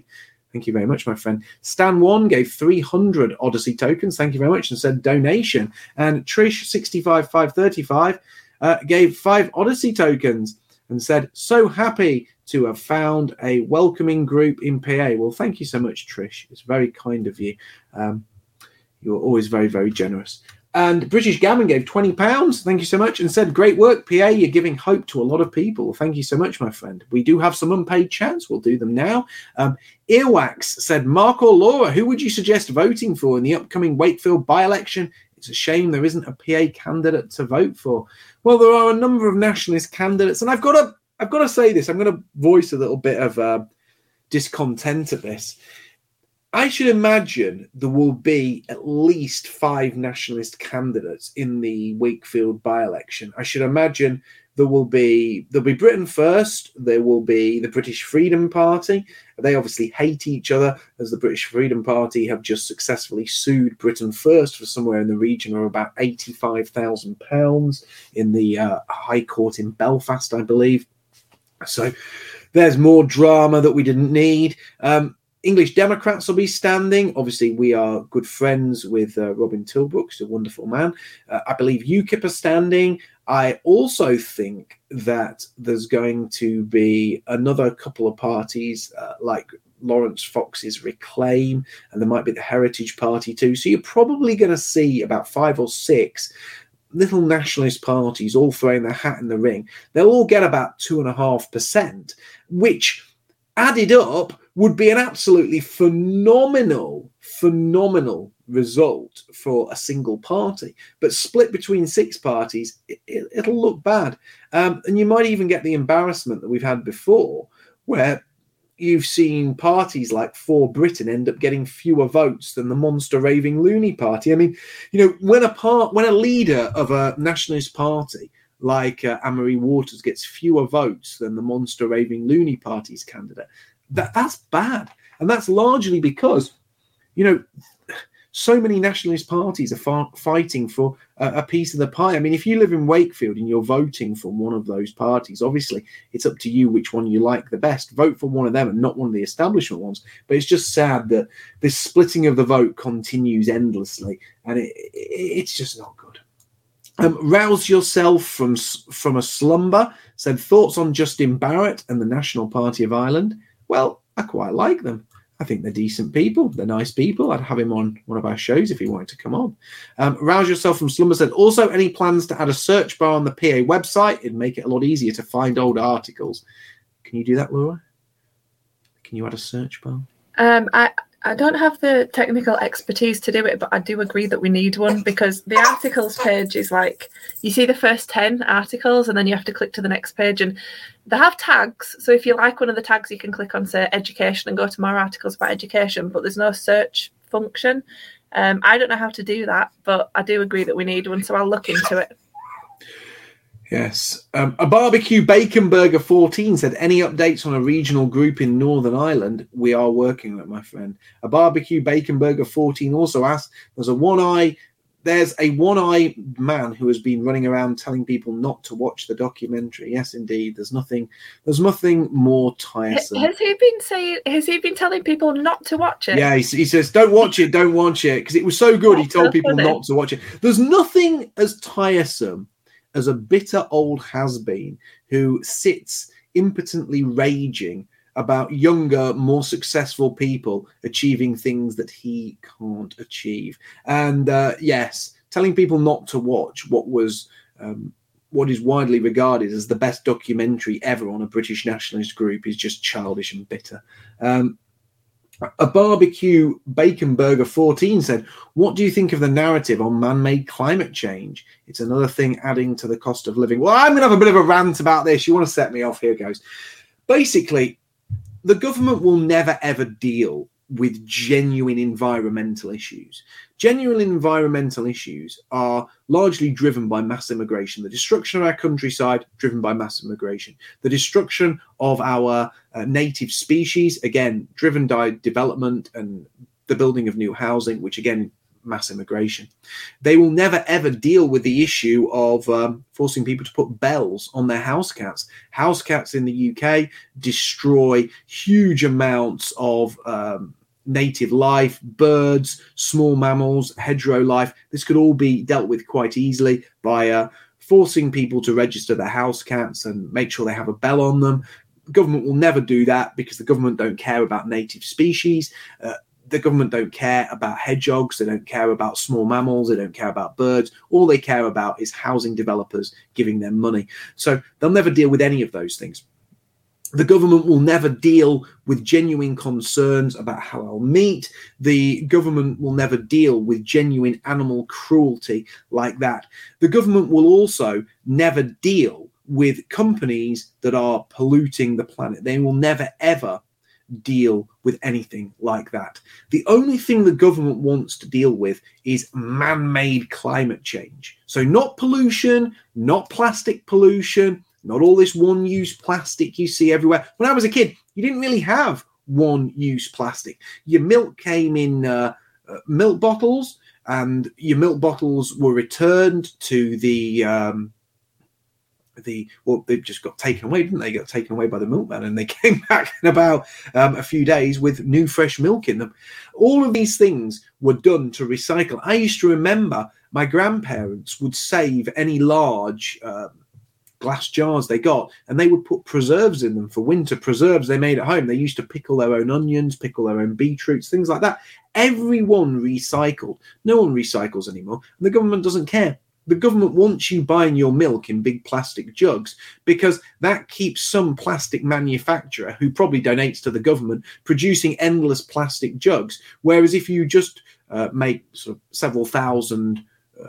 Thank you very much, my friend. Stan1 gave 300 Odyssey tokens. Thank you very much, and said donation. And Trish65535 gave 5 Odyssey tokens and said, so happy to have found a welcoming group in PA. Well, thank you so much, Trish. It's very kind of you. You're always very, very generous. And British Gammon gave £20. Thank you so much. And said, great work, PA. You're giving hope to a lot of people. Thank you so much, my friend. We do have some unpaid chats. We'll do them now. Earwax said, Mark or Laura, who would you suggest voting for in the upcoming Wakefield by-election? It's a shame there isn't a PA candidate to vote for. Well, there are a number of nationalist candidates. And I've got to say this. I'm going to voice a little bit of discontent at this. I should imagine there will be at least 5 nationalist candidates in the Wakefield by-election. I should imagine there'll be Britain First. There will be the British Freedom Party. They obviously hate each other, as the British Freedom Party have just successfully sued Britain First for somewhere in the region of about £85,000 in the High Court in Belfast, I believe. So there's more drama that we didn't need. English Democrats will be standing. Obviously, we are good friends with Robin Tilbrook. He's a wonderful man. I believe UKIP are standing. I also think that there's going to be another couple of parties like Lawrence Fox's Reclaim, and there might be the Heritage Party too. So you're probably going to see about 5 or 6 little nationalist parties all throwing their hat in the ring. They'll all get about 2.5%, which added up would be an absolutely phenomenal result for a single party. But split between 6 parties, it'll look bad. And you might even get the embarrassment that we've had before, where you've seen parties like For Britain end up getting fewer votes than the monster raving loony party. I mean, when a leader of a nationalist party like Anne-Marie Waters gets fewer votes than the monster raving loony party's candidate, that's bad. And that's largely because, so many nationalist parties are fighting for a piece of the pie. I mean, if you live in Wakefield and you're voting for one of those parties, obviously it's up to you which one you like the best. Vote for one of them and not one of the establishment ones. But it's just sad that this splitting of the vote continues endlessly, and it's just not good. Rouse yourself from a slumber said, thoughts on Justin Barrett and the National Party of Ireland? Well, I quite like them. I think they're decent people. They're nice people. I'd have him on one of our shows if he wanted to come on. Rouse yourself from slumber said, also, any plans to add a search bar on the PA website? It'd make it a lot easier to find old articles. Can you do that, Laura? Can you add a search bar? I don't have the technical expertise to do it, but I do agree that we need one, because the articles page is like, you see the first 10 articles and then you have to click to the next page, and they have tags. So if you like one of the tags, you can click on, say, education and go to more articles about education, but there's no search function. I don't know how to do that, but I do agree that we need one, so I'll look into it. Yes. A Barbecue Bacon Burger 14 said, any updates on a regional group in Northern Ireland? We are working on it, my friend. A Barbecue Bacon Burger 14 also asked, there's a one-eye man who has been running around telling people not to watch the documentary. Yes, indeed. There's nothing more tiresome. Has he been telling people not to watch it? Yeah, he says, don't watch it, because it was so good. He told people not to watch it. There's nothing as tiresome as a bitter old has-been who sits impotently raging about younger, more successful people achieving things that he can't achieve. And yes, telling people not to watch what is widely regarded as the best documentary ever on a British nationalist group is just childish and bitter. A Barbecue Bacon Burger 14 said, what do you think of the narrative on man-made climate change? It's another thing adding to the cost of living. Well, I'm going to have a bit of a rant about this. You want to set me off? Here goes. Basically, the government will never, ever deal with genuine environmental issues. Genuine environmental issues are largely driven by mass immigration. The destruction of our countryside, driven by mass immigration. The destruction of our native species, again, driven by development and the building of new housing, which again mass immigration. They will never ever deal with the issue of forcing people to put bells on their house cats. House cats in the UK destroy huge amounts of native life, birds, small mammals, hedgerow life. This could all be dealt with quite easily by forcing people to register their house cats and make sure they have a bell on them. The government will never do that because the government don't care about native species. The government don't care about hedgehogs. They don't care about small mammals. They don't care about birds. All they care about is housing developers giving them money. So they'll never deal with any of those things. The government will never deal with genuine concerns about halal meat. The government will never deal with genuine animal cruelty like that. The government will also never deal with companies that are polluting the planet. They will never, ever deal with anything like that. The only thing the government wants to deal with is man-made climate change. So not pollution, not plastic pollution, not all this one-use plastic you see everywhere. When I was a kid, you didn't really have one-use plastic. Your milk came in milk bottles, and your milk bottles were returned to well, they just got taken away, didn't they? Got taken away by the milkman, and they came back in about a few days with new fresh milk in them. All of these things were done to recycle. I used to remember my grandparents would save any large glass jars they got, and they would put preserves in them for winter, preserves they made at home. They used to pickle their own onions, pickle their own beetroots, things like that. Everyone recycled. No one recycles anymore, and the government doesn't care. The government wants you buying your milk in big plastic jugs because that keeps some plastic manufacturer, who probably donates to the government, producing endless plastic jugs. Whereas if you just make sort of several thousand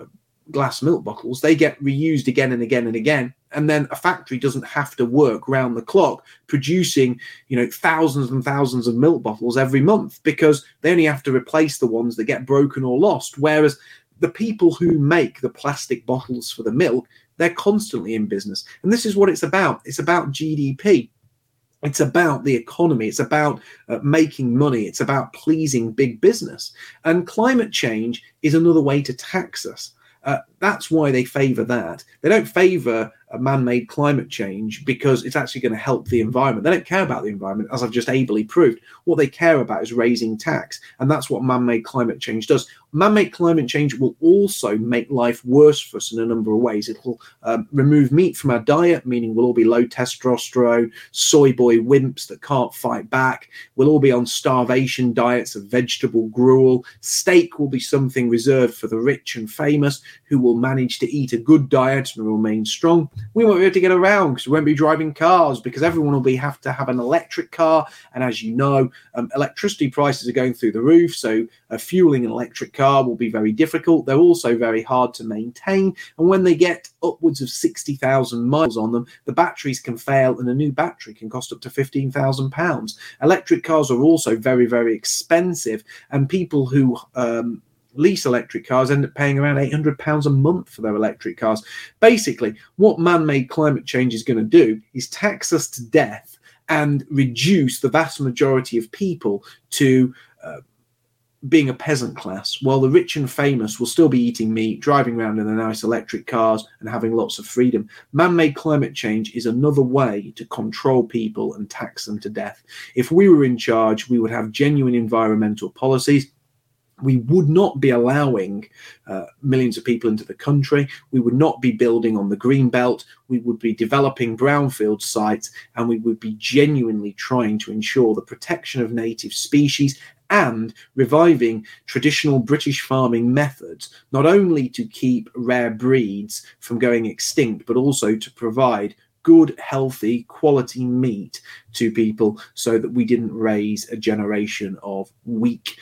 glass milk bottles, they get reused again and again and again, and then a factory doesn't have to work round the clock producing, thousands and thousands of milk bottles every month, because they only have to replace the ones that get broken or lost. Whereas the people who make the plastic bottles for the milk, they're constantly in business. And this is what it's about. It's about GDP. It's about the economy. It's about making money. It's about pleasing big business. And climate change is another way to tax us. That's why they favour that. They don't favour a man-made climate change because it's actually going to help the environment. They don't care about the environment, as I've just ably proved. What they care about is raising tax, and that's what man-made climate change does. Man-made climate change will also make life worse for us in a number of ways. It will remove meat from our diet, meaning we'll all be low testosterone, soy boy wimps that can't fight back. We'll all be on starvation diets of vegetable gruel. Steak will be something reserved for the rich and famous who will manage to eat a good diet and remain strong. We won't be able to get around because we won't be driving cars, because everyone will have to have an electric car. And as you know, electricity prices are going through the roof. So fueling an electric car will be very difficult. They're also very hard to maintain. And when they get upwards of 60,000 miles on them, the batteries can fail, and a new battery can cost up to £15,000. Electric cars are also very, very expensive. And people who lease electric cars end up paying around £800 a month for their electric cars. Basically, what man-made climate change is going to do is tax us to death and reduce the vast majority of people to being a peasant class, while the rich and famous will still be eating meat, driving around in their nice electric cars, and having lots of freedom. Man-made climate change is another way to control people and tax them to death. If we were in charge, we would have genuine environmental policies. We would not be allowing millions of people into the country. We would not be building on the green belt. We would be developing brownfield sites, and we would be genuinely trying to ensure the protection of native species and reviving traditional British farming methods, not only to keep rare breeds from going extinct, but also to provide good, healthy, quality meat to people, so that we didn't raise a generation of weak,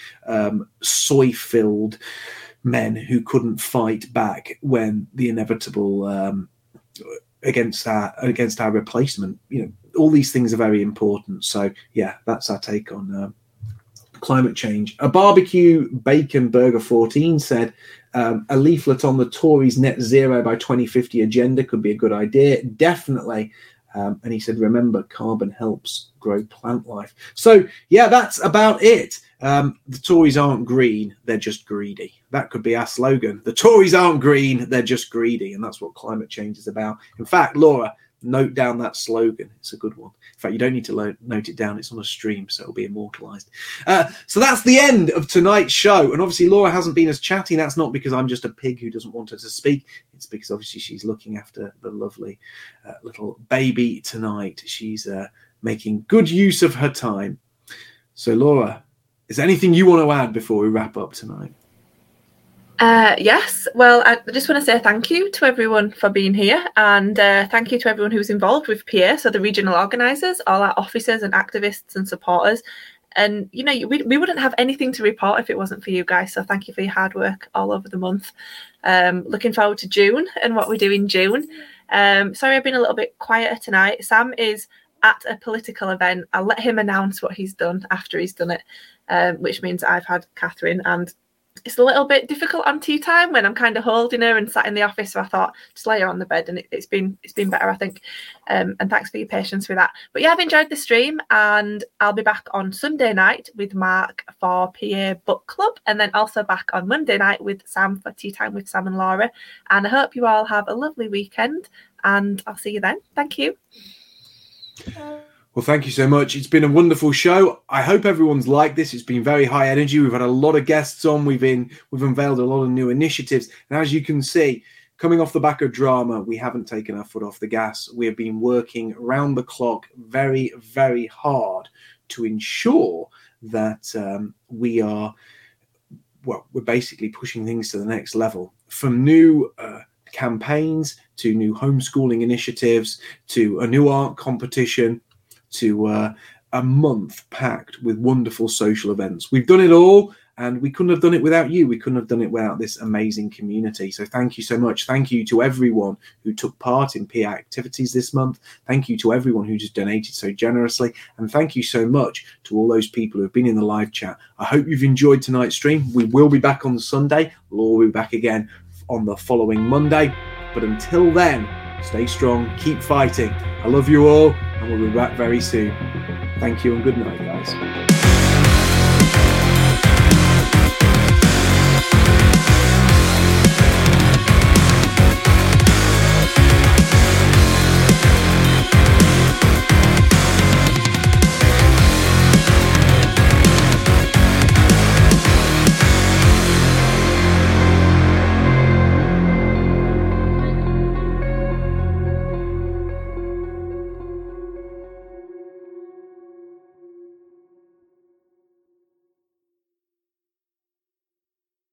soy-filled men who couldn't fight back when the inevitable against our replacement. All these things are very important. So yeah, that's our take on climate change. A barbecue bacon burger 14 said a leaflet on the Tories net zero by 2050 agenda could be a good idea. Definitely. And he said, remember, carbon helps grow plant life. So yeah, that's about it. The Tories aren't green, they're just greedy. That could be our slogan. The Tories aren't green, they're just greedy. And that's what climate change is about. In fact, Laura, note down that slogan. It's a good one. In fact, you don't need to note it down. It's on a stream, so it'll be immortalized. So that's the end of tonight's show. And obviously, Laura hasn't been as chatty. That's not because I'm just a pig who doesn't want her to speak. It's because obviously she's looking after the lovely little baby tonight. She's making good use of her time. So, Laura, is there anything you want to add before we wrap up tonight? Yes. Well, I just want to say thank you to everyone for being here, and thank you to everyone who's involved with PA, so the regional organisers, all our officers and activists and supporters. And, you know, we wouldn't have anything to report if it wasn't for you guys. So thank you for your hard work all over the month. Looking forward to June and what we do in June. Sorry, I've been a little bit quieter tonight. Sam is at a political event. I'll let him announce what he's done after he's done it, which means I've had Catherine, and it's a little bit difficult on tea time when I'm kind of holding her and sat in the office. So I thought just lay her on the bed, and it's been better, I think. And thanks for your patience with that. But yeah, I've enjoyed the stream, and I'll be back on Sunday night with Mark for PA Book Club, and then also back on Monday night with Sam for Tea Time with Sam and Laura. And I hope you all have a lovely weekend, and I'll see you then. Thank you. Well, thank you so much. It's been a wonderful show. I hope everyone's liked this. It's been very high energy. We've had a lot of guests on. We've unveiled a lot of new initiatives. And as you can see, coming off the back of drama, we haven't taken our foot off the gas. We have been working round the clock very, very hard to ensure that we're basically pushing things to the next level. From new campaigns to new homeschooling initiatives to a new art competition, to a month packed with wonderful social events. We've done it all, and we couldn't have done it without you. We couldn't have done it without this amazing community. So thank you so much. Thank you to everyone who took part in PA activities this month. Thank you to everyone who just donated so generously. And thank you so much to all those people who have been in the live chat. I hope you've enjoyed tonight's stream. We will be back on Sunday. We'll all be back again on the following Monday. But until then, stay strong, keep fighting. I love you all, and we'll be back very soon. Thank you and good night, guys.